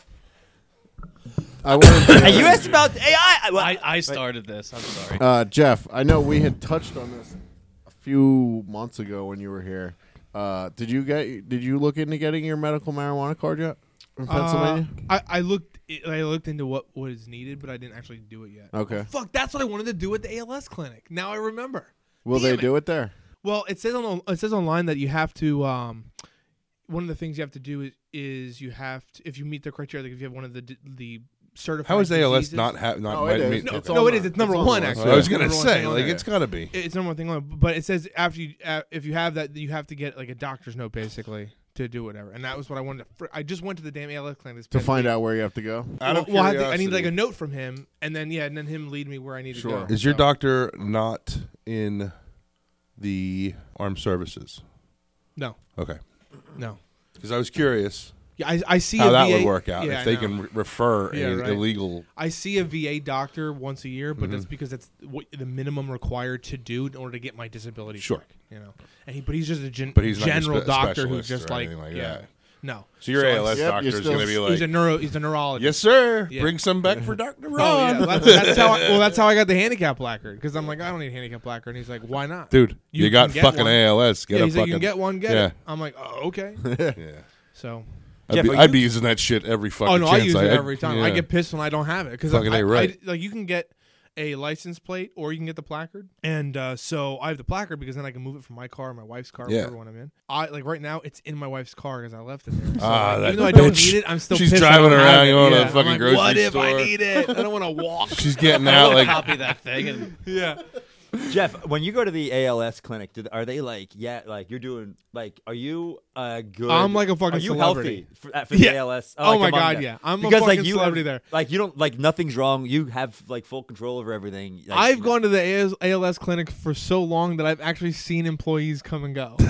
I wanted to- And you asked about A I. Well, I, I started this. I'm sorry. Uh, Jeff, I know we had touched on this a few months ago when you were here. Uh, did you get? Did you look into getting your medical marijuana card yet in Pennsylvania? Uh, I, I looked. I looked into what was needed, but I didn't actually do it yet. Okay. Oh, fuck, that's what I wanted to do at the A L S clinic. Now I remember. Will Damn they it. do it there? Well, it says on it says online that you have to. Um, one of the things you have to do is, is you have to, if you meet the criteria, like if you have one of the d- the certified. How is A L S diseases- not have not Oh, might it is. meet- No, It's no, on it the- is. It's number it's on one. the Actually, I was It's gonna number one say, thing on like, there. it's gotta be. It's number one thing on it, but it says after you uh, if you have that, you have to get like a doctor's note basically to do whatever, and that was what I wanted. To, fr- I just went to the damn A L S clinic this To past find week. out where you have to go? Out Well, of well, I, have to- I need curiosity, like a note from him, and then yeah, and then him lead me where I need Sure. to go. Is your So- doctor not in the armed services? No, Okay, no. because I was curious Yeah, I, I see how a that V A, would work out yeah, if I they know. can re- refer Yeah, a right. illegal. I see a V A doctor once a year, but Mm-hmm. that's because that's what the minimum required to do in order to get my disability Sure. check. You know, and he, but he's just a gen- But he's not your general spe- doctor who's specialist just or like, anything like yeah, that. no. So your I A L S see- Yep, doctor you're is still- going to be like, he's a neuro. He's a neurologist. yes, sir. Yeah. Bring some back for Doctor Ron. Oh yeah, that's, that's how. I, well, that's how I got the handicap placard because I'm like, I don't need a handicap placard, and he's like, why not, Dude, you, You got can get fucking one. A L S. Get yeah, a he's like, fucking. you can get one, get yeah. it. I'm like, oh okay. Yeah. So. I'd, Jeff, be, are I'd you- be using that shit every fucking Oh no, chance I use it I every time. I yeah. get pissed when I don't have it because Fucking I, A, right. I- like you can get a license plate or you can get the placard, and uh, so I have the placard because then I can move it from my car, my wife's car, Yeah. whatever one I'm in. I like right now it's in my wife's car because I left it there. So, Ah, like, that even though I don't bitch. need it, I'm still She's pissed I driving don't around have it. going to Yeah. the fucking I'm like, grocery what if I store. need it? I don't want to walk. She's getting I out will like copy that thing. And yeah. Jeff, when you go to the A L S clinic, do, are they like, yeah, like you're doing, like, are you uh, good? I'm like a fucking Are you celebrity. healthy for, uh, for Yeah. the A L S? Oh like, my among God, them? yeah. I'm a because like fucking you celebrity have, there. Like you don't like nothing's wrong. You have like full control over everything. Like, I've gone to the A L S clinic for so long that I've actually seen employees come and go.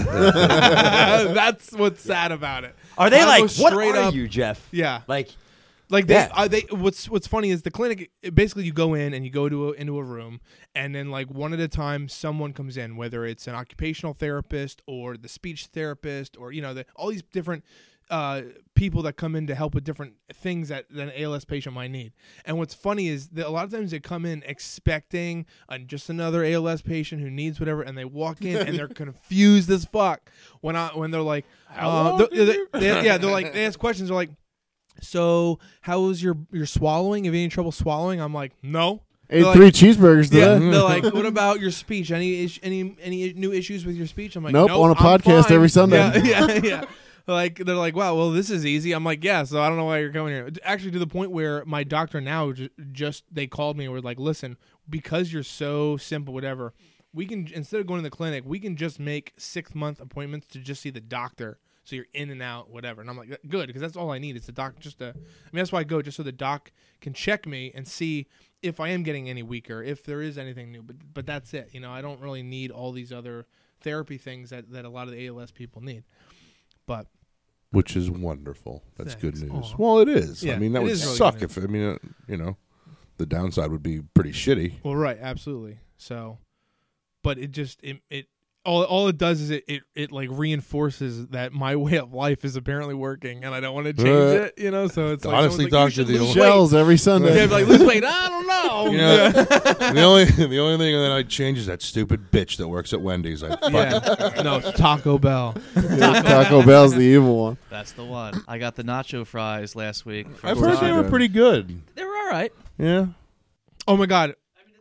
That's what's sad about it. Are they I like, go what straight are up- you, Jeff? Yeah. Like, Like they, Yeah. are they what's what's funny is the clinic it- basically you go in and you go to a, into a room and then like one at a time someone comes in, whether it's an occupational therapist or the speech therapist or you know the, all these different uh, people that come in to help with different things that, that an A L S patient might need. And what's funny is that a lot of times they come in expecting uh, just another A L S patient who needs whatever, and they walk in and they're confused as fuck when I when they're like, uh, they're- they're- they- yeah, they're like they ask questions, they're like. So, how was your your swallowing? Have you any trouble swallowing? I'm like, no. Ate They're three like, cheeseburgers yeah. today. They're like, what about your speech? Any is- any any new issues with your speech? I'm like, Nope, nope, on a I'm podcast fine. every Sunday. Yeah, yeah, yeah. Like they're like, wow, well, this is easy. I'm like, yeah. So I don't know why you're coming here. Actually, to the point where my doctor now just, just they called me and were like, listen, because you're so simple, whatever. We can instead of going to the clinic, we can just make six month appointments to just see the doctor. So you're in and out, whatever. And I'm like, good, because that's all I need. It's the doc. Just to, I mean, that's why I go, just so the doc can check me and see if I am getting any weaker, if there is anything new. But but that's it. You know, I don't really need all these other therapy things that, that a lot of the A L S people need. But which is wonderful. That's Thanks. good news. Aw. Well, it is. Yeah, I mean, that it would is really suck good if I mean, uh, you know, the downside would be pretty shitty. well, right, absolutely. So, but it just it it. All, all it does is it, it, it like reinforces that my way of life is apparently working and I don't want to change Uh, it, you know. So it's like honestly, someone's like, you doctor, should the lose only- weight. Shells every Sunday. Yeah, like lose weight. I don't know. You know, the only the only thing that I'd change is that stupid bitch that works at Wendy's. I fucking Yeah. No, it's Taco Bell. Taco Bell's the evil one. that's the one. I got the nacho fries last week. I've First heard they time. were pretty good. They were all right. Yeah. Oh my god. I,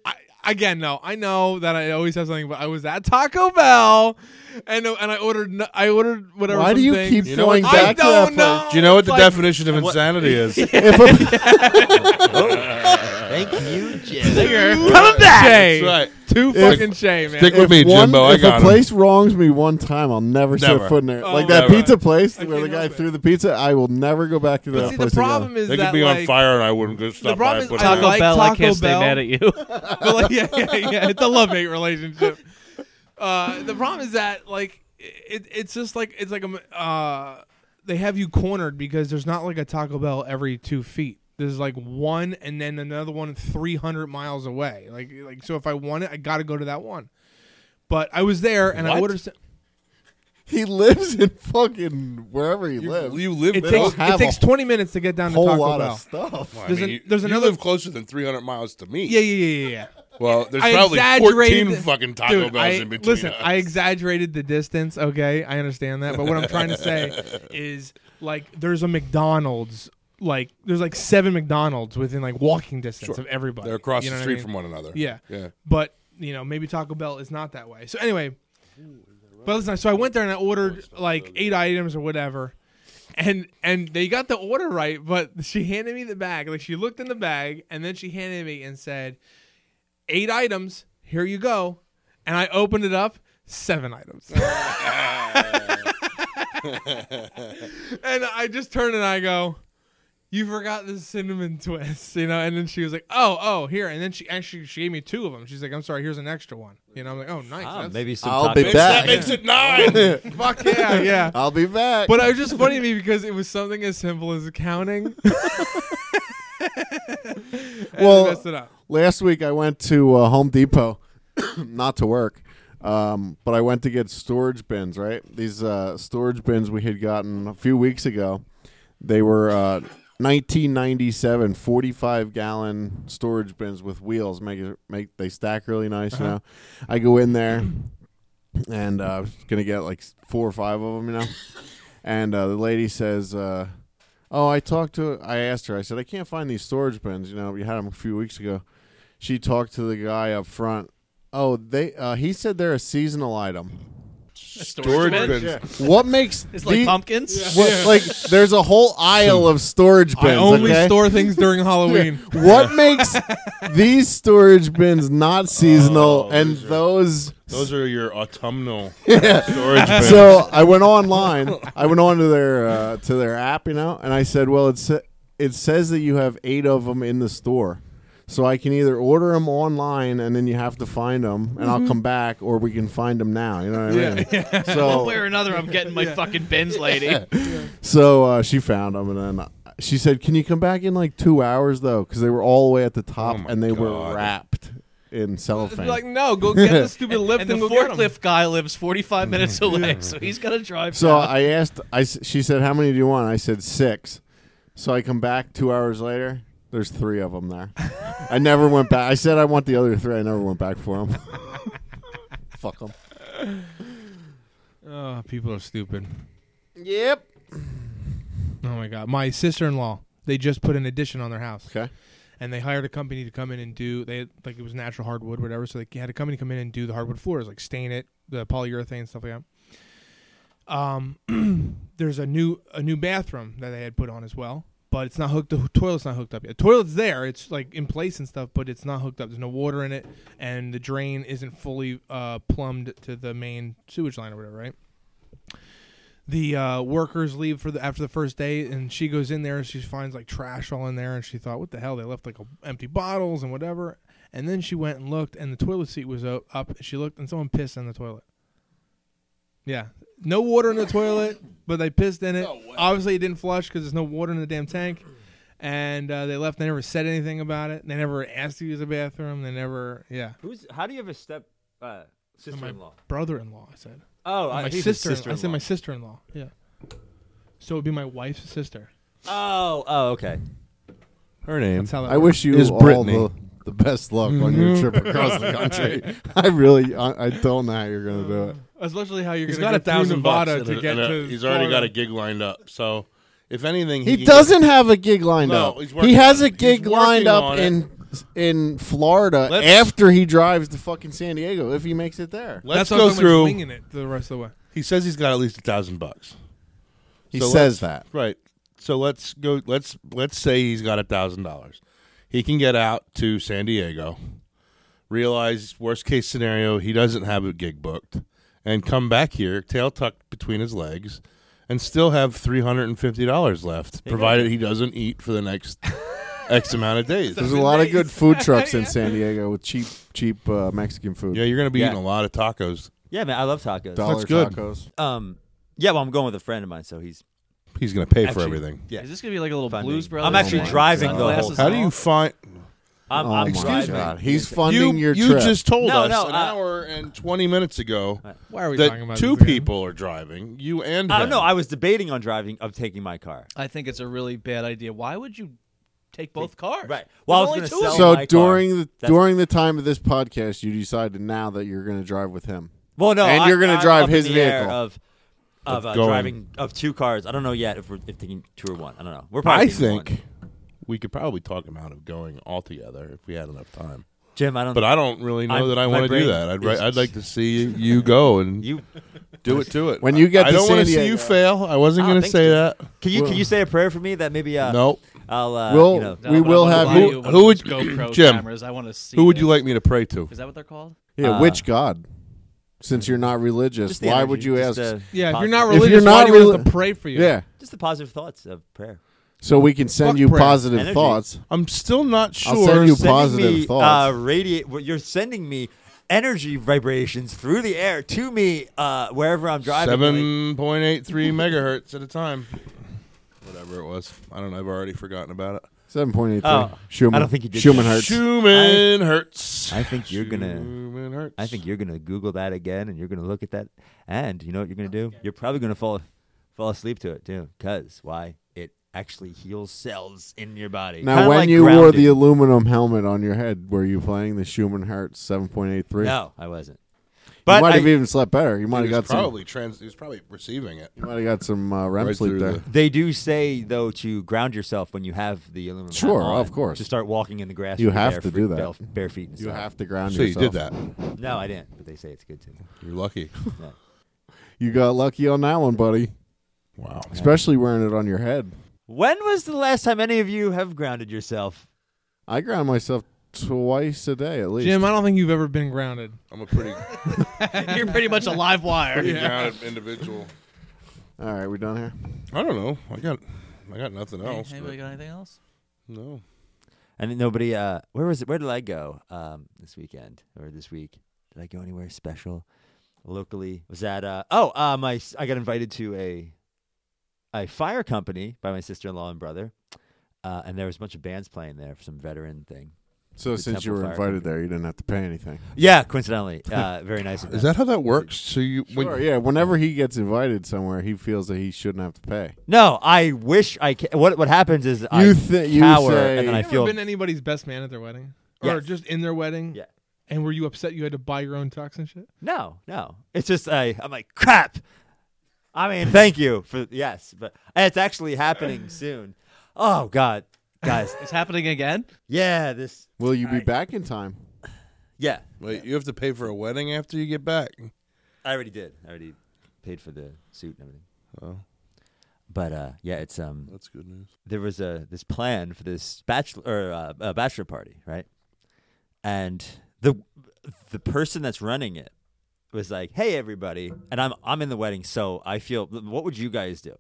again, no, I know that I always have something, but I was at Taco Bell, and and I ordered no- I ordered whatever. Why do some you things. keep You know going what? back I to that don't know. place? Do you know what the Like- definition of insanity is? If a, Thank you, Jim. Coming back, Shay. That's right. Too If- fucking Shay, man. Stick with if me, one, Jimbo. I if got a place wrongs me one time, I'll never, Never. set foot in there. Oh, like that never. pizza place I where the can't guy help it. threw the pizza, I will never go back to But that see, the place problem again. is They that could be like, on fire and I wouldn't go stop problem by is and put I it Taco like Bell, I Taco can't stay Bell. mad at you. But like, yeah, yeah, yeah. It's a love hate relationship. Uh, the problem is that like it, it's just like it's like a uh, they have you cornered because there's not like a Taco Bell every two feet. There's like one and then another one three hundred miles away. Like like so if I want it, I got to go to that one. But I was there and I What? ordered. Some, He lives in fucking wherever he You, lives. you live it They there. takes don't have it takes a twenty minutes to get down to whole Taco lot Bell. of stuff. Well, I There's mean, an- you- there's you another- live closer than three hundred miles to me. Yeah, yeah, yeah, yeah, yeah. Well, there's I probably exaggerated fourteen the- fucking Taco Dude, Bells I, in between listen, us. I exaggerated the distance. Okay, I understand that, but what I'm trying to say is like there's a McDonald's, like there's like seven McDonald's within like walking distance Sure. of everybody. They're across You know the what I street mean? from one another. Yeah, Yeah. but you know maybe Taco Bell is not that way. So anyway, but listen, so I went there and I ordered like eight items or whatever. And and they got the order right, but she handed me the bag. Like she looked in the bag and then she handed me and said, eight items, here you go. And I opened it up, seven items. And I just turned and I go, you forgot the cinnamon twist, you know? And then she was like, oh, oh, here. And then she actually she gave me two of them. She's like, I'm sorry, here's an extra one. You know, I'm like, oh, nice. Ah, That's- maybe some I'll Taco be Makes back. that makes it nine. Fuck yeah, yeah. I'll be back. But it was just funny to me because it was something as simple as accounting. And Well, I messed it up. Last week I went to uh, Home Depot, not to work, um, but I went to get storage bins, right? These uh, storage bins we had gotten a few weeks ago. They were uh, nineteen ninety-seven forty-five gallon storage bins with wheels. Make it, make they stack really nice, Uh-huh. you know. I go in there, and uh, I was going to get like four or five of them, you know. And uh, the lady says, uh, oh, I talked to, I asked her, I said, I can't find these storage bins. You know, we had them a few weeks ago. She talked to the guy up front. Oh, they, uh, he said they're a seasonal item. Storage bin? bins. What makes, It's like the- pumpkins. what, like, there's a whole aisle of storage bins. I only okay? store things during Halloween. What makes these storage bins not seasonal Oh, and those are- those? Those are your autumnal storage bins. So I went online. I went on to their uh, to their app, you know, and I said, "Well, it sa- it says that you have eight of them in the store, so I can either order them online and then you have to find them, and I'll come back, or we can find them now." You know what I mean? So One way or another, I'm getting my fucking bins, lady. so uh, she found them, and then she said, "Can you come back in like two hours though? Because they were all the way at the top Oh, my and they were God. wrapped in cellophane." Like, no, go get the stupid lift And and, the go get 'em. forklift guy lives forty-five minutes away, so he's got to drive. So down. I asked, I s- she said, "How many do you want?" I said six. So I come back two hours later. There's three of them there. I never went back. I said I want the other three. I never went back for them. Fuck them. Oh, people are stupid. Yep. Oh my god, my sister-in-law. They just put an addition on their house. Okay. And they hired a company to come in and do. They had, like it was natural hardwood, whatever. So they had a company come in and do the hardwood floors, like stain it, the polyurethane stuff like that. Um, there's a new a new bathroom that they had put on as well, but it's not hooked. The toilet's not hooked up yet. The toilet's there. It's like in place and stuff, but it's not hooked up. There's no water in it, and the drain isn't fully uh, plumbed to the main sewage line or whatever. Right. The uh, workers leave for the after the first day, and she goes in there and she finds like trash all in there, and she thought, "What the hell? They left like a, empty bottles and whatever." And then she went and looked, and the toilet seat was o- up. She looked, and someone pissed in the toilet. Yeah, no water in the toilet, but they pissed in it. No way. Obviously, it didn't flush because there's no water in the damn tank. And uh, they left. They never said anything about it. They never asked to use the bathroom. They never, yeah. Who's? How do you have a step uh, My sister-in-law? brother-in-law, I said. Oh, Uh, I my think sister. it's I said my sister-in-law. Yeah. So it'd be my wife's sister. Oh, oh, okay. Her name. That's how that I works. wish you Is all Brittany. the, the best luck on your trip across the country. I really, I, I don't know how you're gonna do it. Especially how you're He's going got to a go through thousand bucks. Nevada and to a- get and a- to he's already got Florida. a gig lined up. So, if anything, He can doesn't have a gig lined No, up. he's working He has on a it. gig He's lined working up on it. in in Florida Let's- after he drives to fucking San Diego if he makes it there. Let's That's what go I'm talking about, through. winging it the rest of the way. He says he's got at least a thousand bucks. He So says let's- that. Right. So let's go. Let's let's say he's got a thousand dollars. He can get out to San Diego. Realize worst case scenario, he doesn't have a gig booked, and come back here, tail tucked between his legs, and still have three hundred and fifty dollars left, provided he doesn't eat for the next X amount of days. There's a lot of good food trucks in San Diego with cheap, cheap uh, Mexican food. Yeah, you're going to be Yeah. eating a lot of tacos. Yeah, man, I love tacos. Dollar That's good. tacos. Um, yeah, well, I'm going with a friend of mine, so he's He's going to pay for actually- everything. Yeah, Is this gonna be like a little Funding. Blues Brothers? I'm actually thing? driving the whole Sunglasses How and do you all? find? I'm, Oh I'm my driving. God. He's You, funding your you trip. just told No, us no, an uh, hour and twenty minutes ago Why are we talking that about two this again? people are driving. You and I him. don't know. I was debating on driving of taking my car. I think it's a really bad idea. Why would you take both cars? Right. Well, I was There's going to only two of sell them. So my during car. the That's- during the time of this podcast, you decided now that you're going to drive with him. Well, no, And I, you're gonna I'm drive up in his the air vehicle. of of, Of uh, going. driving of two cars. I don't know yet if we're if taking two or one. I don't know. We're probably I taking think one. we could probably talk him out of going all together if we had enough time. Jim. I don't. But I don't really know I'm- that I my want to do brain that. I'd, ri- is- I'd like to see you go and you do it to it. When you get I to don't San want to see Diego- you fail. I wasn't Oh, going to thanks, say Jim. that. can you Well- can you say a prayer for me that maybe uh, No. I'll uh, We'll- you know No, We but will I wanna have- buy who- you one who of would- those GoPro Jim, cameras. I want to see. Who would you this. like me to pray to? Is that what they're called? Yeah, Uh, which God? Since you're not religious, just the why energy, would you just, ask? uh, Yeah, if you're positive- not If religious, you're not why do you want reli- us to pray for you? yeah, just the positive thoughts of prayer. so we can send Fuck you prayer. positive Energy. thoughts. I'm still not sure. I'll send you Sending positive me, thoughts. Uh, radiate. Well, you're sending me energy vibrations through the air to me uh, wherever I'm driving. like- seven point eight three megahertz at a time. Whatever it was. I don't know. I've already forgotten about it. Seven point eight three. Oh, Schumann. I don't think you did Schumann that. Hertz. Schumann Hertz. I think you're gonna- Schumann Hertz. I think you're gonna Google that again, and you're gonna look at that, and you know what you're gonna do? You're probably gonna fall fall asleep to it too. Cause why? It actually heals cells in your body. Now, Kinda when like you wore grounding. the aluminum helmet on your head, were you playing the Schumann Hertz seven point eight three? no, I wasn't. You But might I, have even slept better. You might He have was got some. probably trans. He was probably receiving it. You might have got some uh, R E M Right sleep through there. the- they do say though to ground yourself when you have the aluminum. Sure, helmet on, of course. To start walking in the grass. You with your have bare to feet- do that. Bare, bare feet. And You stuff. have to ground So you yourself. did that. No, I didn't. But they say it's good too. You're lucky. Yeah. You got lucky on that one, buddy. Wow. Especially wearing it on your head. When was the last time any of you have grounded yourself? I ground myself twice a day at least. Jim, I don't think you've ever been grounded. I'm a pretty, You're pretty much a live wire. pretty grounded individual. All right, we done here? I don't know. I got, I got nothing Hey, else. anybody but- got anything else? No. And nobody. Uh, where was it? Where did I go um, this weekend or this week? Did I go anywhere special locally? Was that? Uh, oh, uh, my I got invited to a a fire company by my sister-in-law and brother, uh, and there was a bunch of bands playing there for some veteran thing. So The since you Temple were Fire invited Company. there, you didn't have to pay anything. Yeah, coincidentally, uh, very nice. Of Is them. that how that works? So you, when, Sure, yeah. Whenever he gets invited somewhere, he feels that he shouldn't have to pay. No, I wish I. Ca- what What happens is I You thi- you cower say- and then I Have you feel. ever been anybody's best man at their wedding? Or Yes. just in their wedding? Yeah. And were you upset you had to buy your own tux and shit? No, no. It's just I. I'm like crap. I mean, thank you for yes, but it's actually happening soon. Oh God, guys. It's happening again? Yeah, this. Will you be I- back in time? Yeah, wait, you have to pay for a wedding after you get back. I already did. I already paid for the suit and everything. Oh, But uh, yeah, it's um. that's good news. There was a this plan for this bachelor or uh, a bachelor party, right? And the the person that's running it was like, "Hey, everybody," and I'm I'm in the wedding, so I feel. What would you guys do?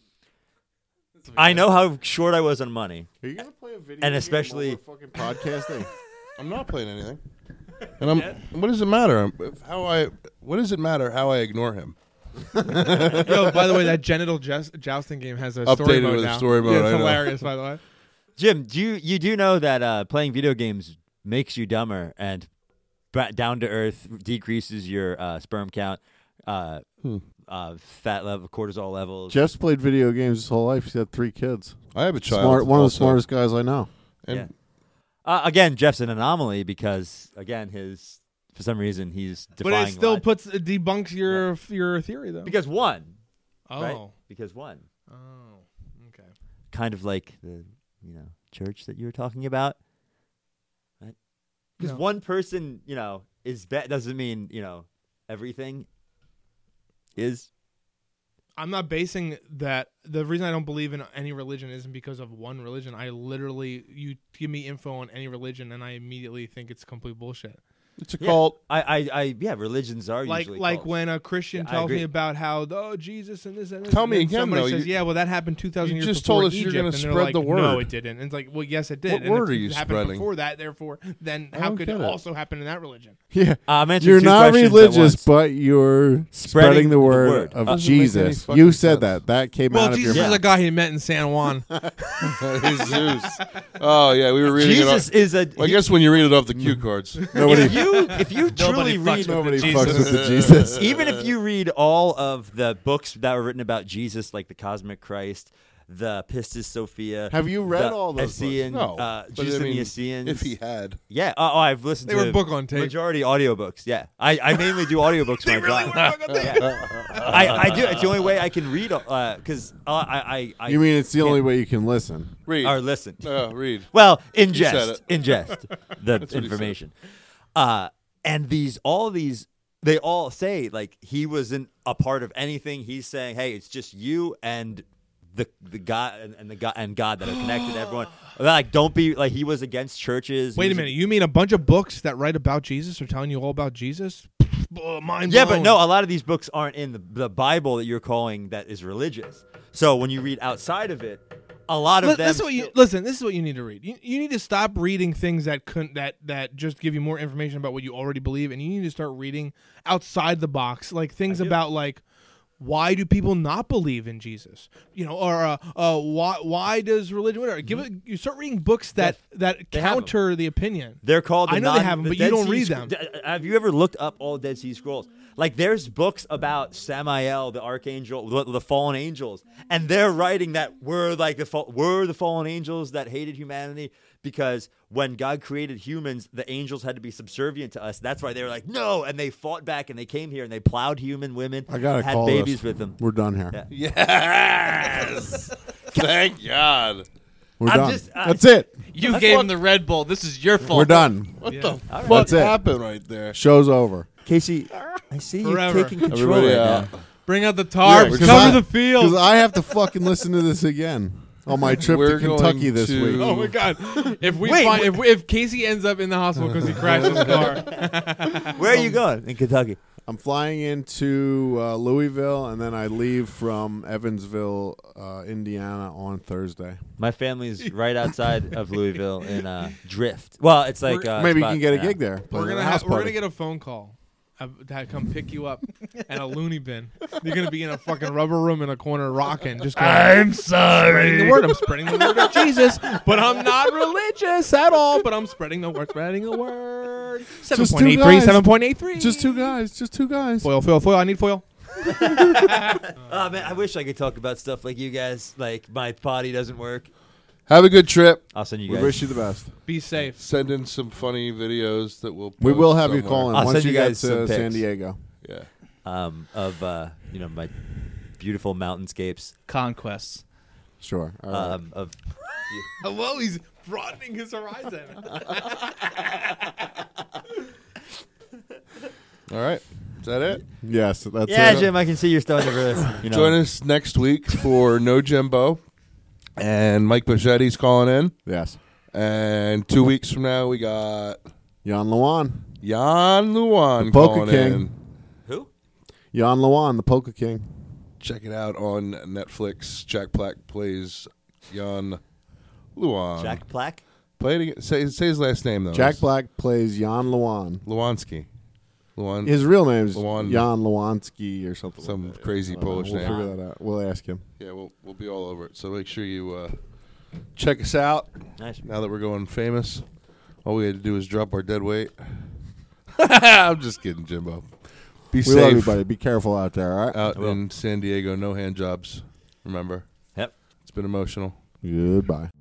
I know how short I was on money. Are you gonna play a video? And especially- fucking podcasting. I'm not playing anything. And I'm. What does it matter? If How I? What does it matter how I ignore him? Yo, by the way, that genital joust- jousting game has a story Updated mode with a now. story mode, Yeah, I it's know. hilarious, by the way. Jim, do you you do know that uh, playing video games makes you dumber and ba- down to earth, decreases your uh, sperm count, uh, Hmm. uh, fat level, cortisol levels. Jeff's played video games his whole life. He's had three kids. I have a child. Smart, one of the also. smartest guys I know. And Yeah. Uh, again, Jeff's an anomaly because again, his for some reason he's But defying it still logic. puts it debunks your your theory, though. because one, oh. right? Because one, Oh. Okay. kind of like the you know church that you were talking about. Because No. one person, you know, is bad doesn't mean, you know, everything is. I'm not basing that. The reason I don't believe in any religion isn't because of one religion. I literally, you give me info on any religion, and I immediately think it's complete bullshit. It's a Yeah. cult. I, I, I, yeah, religions are Like, usually like cults. when a Christian Yeah, I tells agree. me about how oh Jesus and this and this. Tell and me then again, somebody though, says, you- yeah, well that happened two thousand you years just before told us in you're Egypt, gonna and they're spread like, the No, word. it didn't. And it's like, well, yes, it did. What and word if are you it happened spreading? before that? Therefore, then I how don't could get it it. also happen in that religion? Yeah. I'm answering You're two not questions at religious, once. but you're spreading, Spreading the the word, word. of Uh, Doesn't make any Jesus. fucking You said sense. that. That came Well, out of Jesus your is mouth. a guy he met in San Juan. Jesus. Oh yeah, we were reading Jesus it. Off, is a. well, I guess when you read it off the cue cards. Nobody, if you if you truly Nobody fucks read with nobody the fucks Jesus. with the Jesus. even if you read all of the books that were written about Jesus, like the Cosmic Christ, the Pistis Sophia. Have you read the all those books? Essene, No, uh, but Jesus I and mean, the Essenes. if he had, Yeah, oh, oh, I've listened They to were book on tape. majority audiobooks. Yeah, I, I mainly do audiobooks when I drive. I, I do. It's the only way I can read because uh, I, I, I You mean it's the can't- only way you can listen? read. or listen. Oh, read. Well, said ingest, it. ingest the what he said. information. Uh, and these, all these, they all say like he wasn't a part of anything. He's saying, hey, it's just you and the the God and, and the God and God that are connected to everyone. Like, don't be like he was against churches. He Wait a was- minute, you mean a bunch of books that write about Jesus are telling you all about Jesus? Oh, mind Yeah, blown. but no, a lot of these books aren't in the, the Bible that you're calling that is religious. So when you read outside of it, a lot of Li- them. This is what you listen. This is what you need to read. You, you need to stop reading things that couldn't that that just give you more information about what you already believe, and you need to start reading outside the box, like things do. about like why do people not believe in Jesus? You know, or uh, uh, why why does religion? Whatever. Give it. You start reading books that that Mm-hmm. They have 'em. counter the opinion. They're called. The I know they non- have 'em, the but you Dead don't Sea read Scr- them. D- Have you ever looked up all Dead Sea Scrolls? Like, there's books about Samael, the archangel, the, the fallen angels, and they're writing that we're like the fa- we're the fallen angels that hated humanity because when God created humans, the angels had to be subservient to us. That's why they were like, no, and they fought back and they came here and they plowed human women. I gotta had call babies this. with them. We're done here. Yeah. Yes. Thank God. We're I'm done. just- I- That's it. You gave him the Red Bull. This is your fault. We're done. What Yeah. the All right. fuck That's it. happened right there? Show's over. Casey, I see Forever. you taking control Everybody right out. now. Bring out the tarps. because cover I- the Because field. I have to fucking listen to this again on my trip We're to Kentucky going this to- week. Oh my God! If we Wait, find wait. if, if Casey ends up in the hospital because he crashed his car, Where are you going in Kentucky? I'm flying into uh, Louisville, and then I leave from Evansville, uh, Indiana, on Thursday. My family's right outside of Louisville in uh, Drift. Well, it's like uh, Maybe you it's can get a about- gig there. Play we're the gonna house have, we're party. gonna get a phone call uh, to come pick you up at a loony bin. You're gonna be in a fucking rubber room in a corner rocking. Just going, I'm spreading the word. I'm spreading the word of Jesus, but I'm not religious at all. But I'm spreading the word. Spreading the word. Seven Just point eight two three. guys. Seven point eight three. Just two guys. Just two guys. foil, foil, foil. I need foil. Oh man, I wish I could talk about stuff like you guys. Like my potty doesn't work. Have a good trip. I'll send you We guys. wish you the best. Be safe. Send in some funny videos that we'll. We post will have you somewhere. call in I'll once send you you get guys to some San pics. Diego. Yeah. um, of uh, you know my beautiful mountainscapes. Conquests. Sure. All right. Um, of Hello, he's broadening his horizon. All right. Is that it? yes, that's yeah, it. Jim, I can see you're starting to really, you know. Join us next week for No Jimbo, and Mike Bochetti's calling in. Yes. And two weeks from now, we got Jan Luan. Jan Luan The Polka calling King. in. Who? Jan Luan, the Polka King. Check it out on Netflix. Jack Black plays Jan Luan. Jack Black. Play it again. Say, say his last name though. Jack It's Black plays Jan Luan. Luansky. Luan. His real name's Luan. Jan Luansky or something. Some like that. crazy I don't know. Polish We'll name. figure that out. We'll ask him. Yeah, we'll we'll be all over it. So make sure you uh, check us out. Nice. Now that we're going famous, all we had to do is drop our dead weight. I'm just kidding, Jimbo. Be We safe love you, buddy. Be careful out there, all right? out I will. in San Diego. No hand jobs. Remember, Yep. it's been emotional. Goodbye.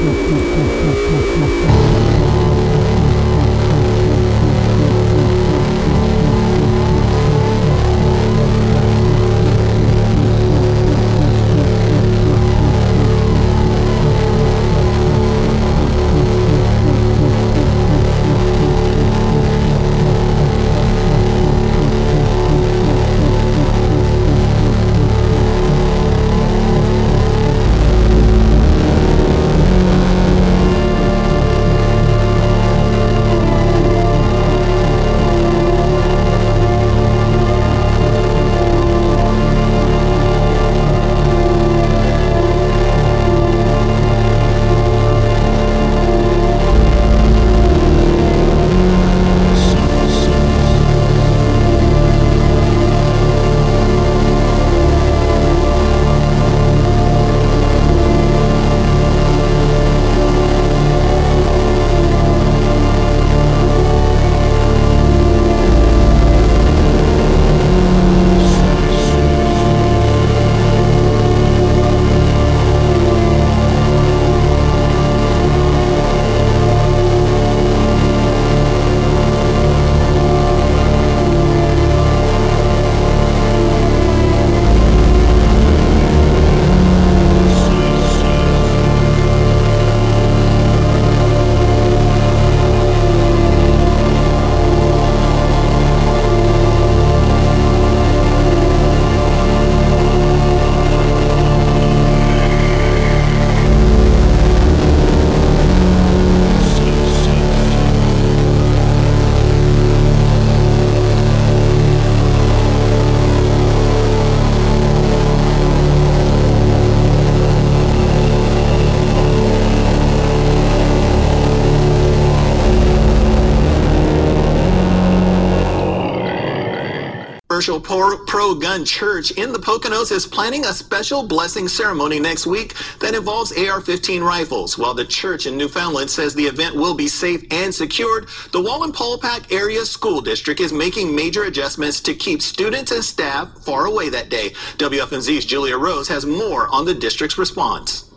Pro-Gun Church in the Poconos is planning a special blessing ceremony next week that involves A R fifteen rifles. While the church in Newfoundland says the event will be safe and secured, the Wallenpaupack Area School District is making major adjustments to keep students and staff far away that day. W F M Z's Julia Rose has more on the district's response.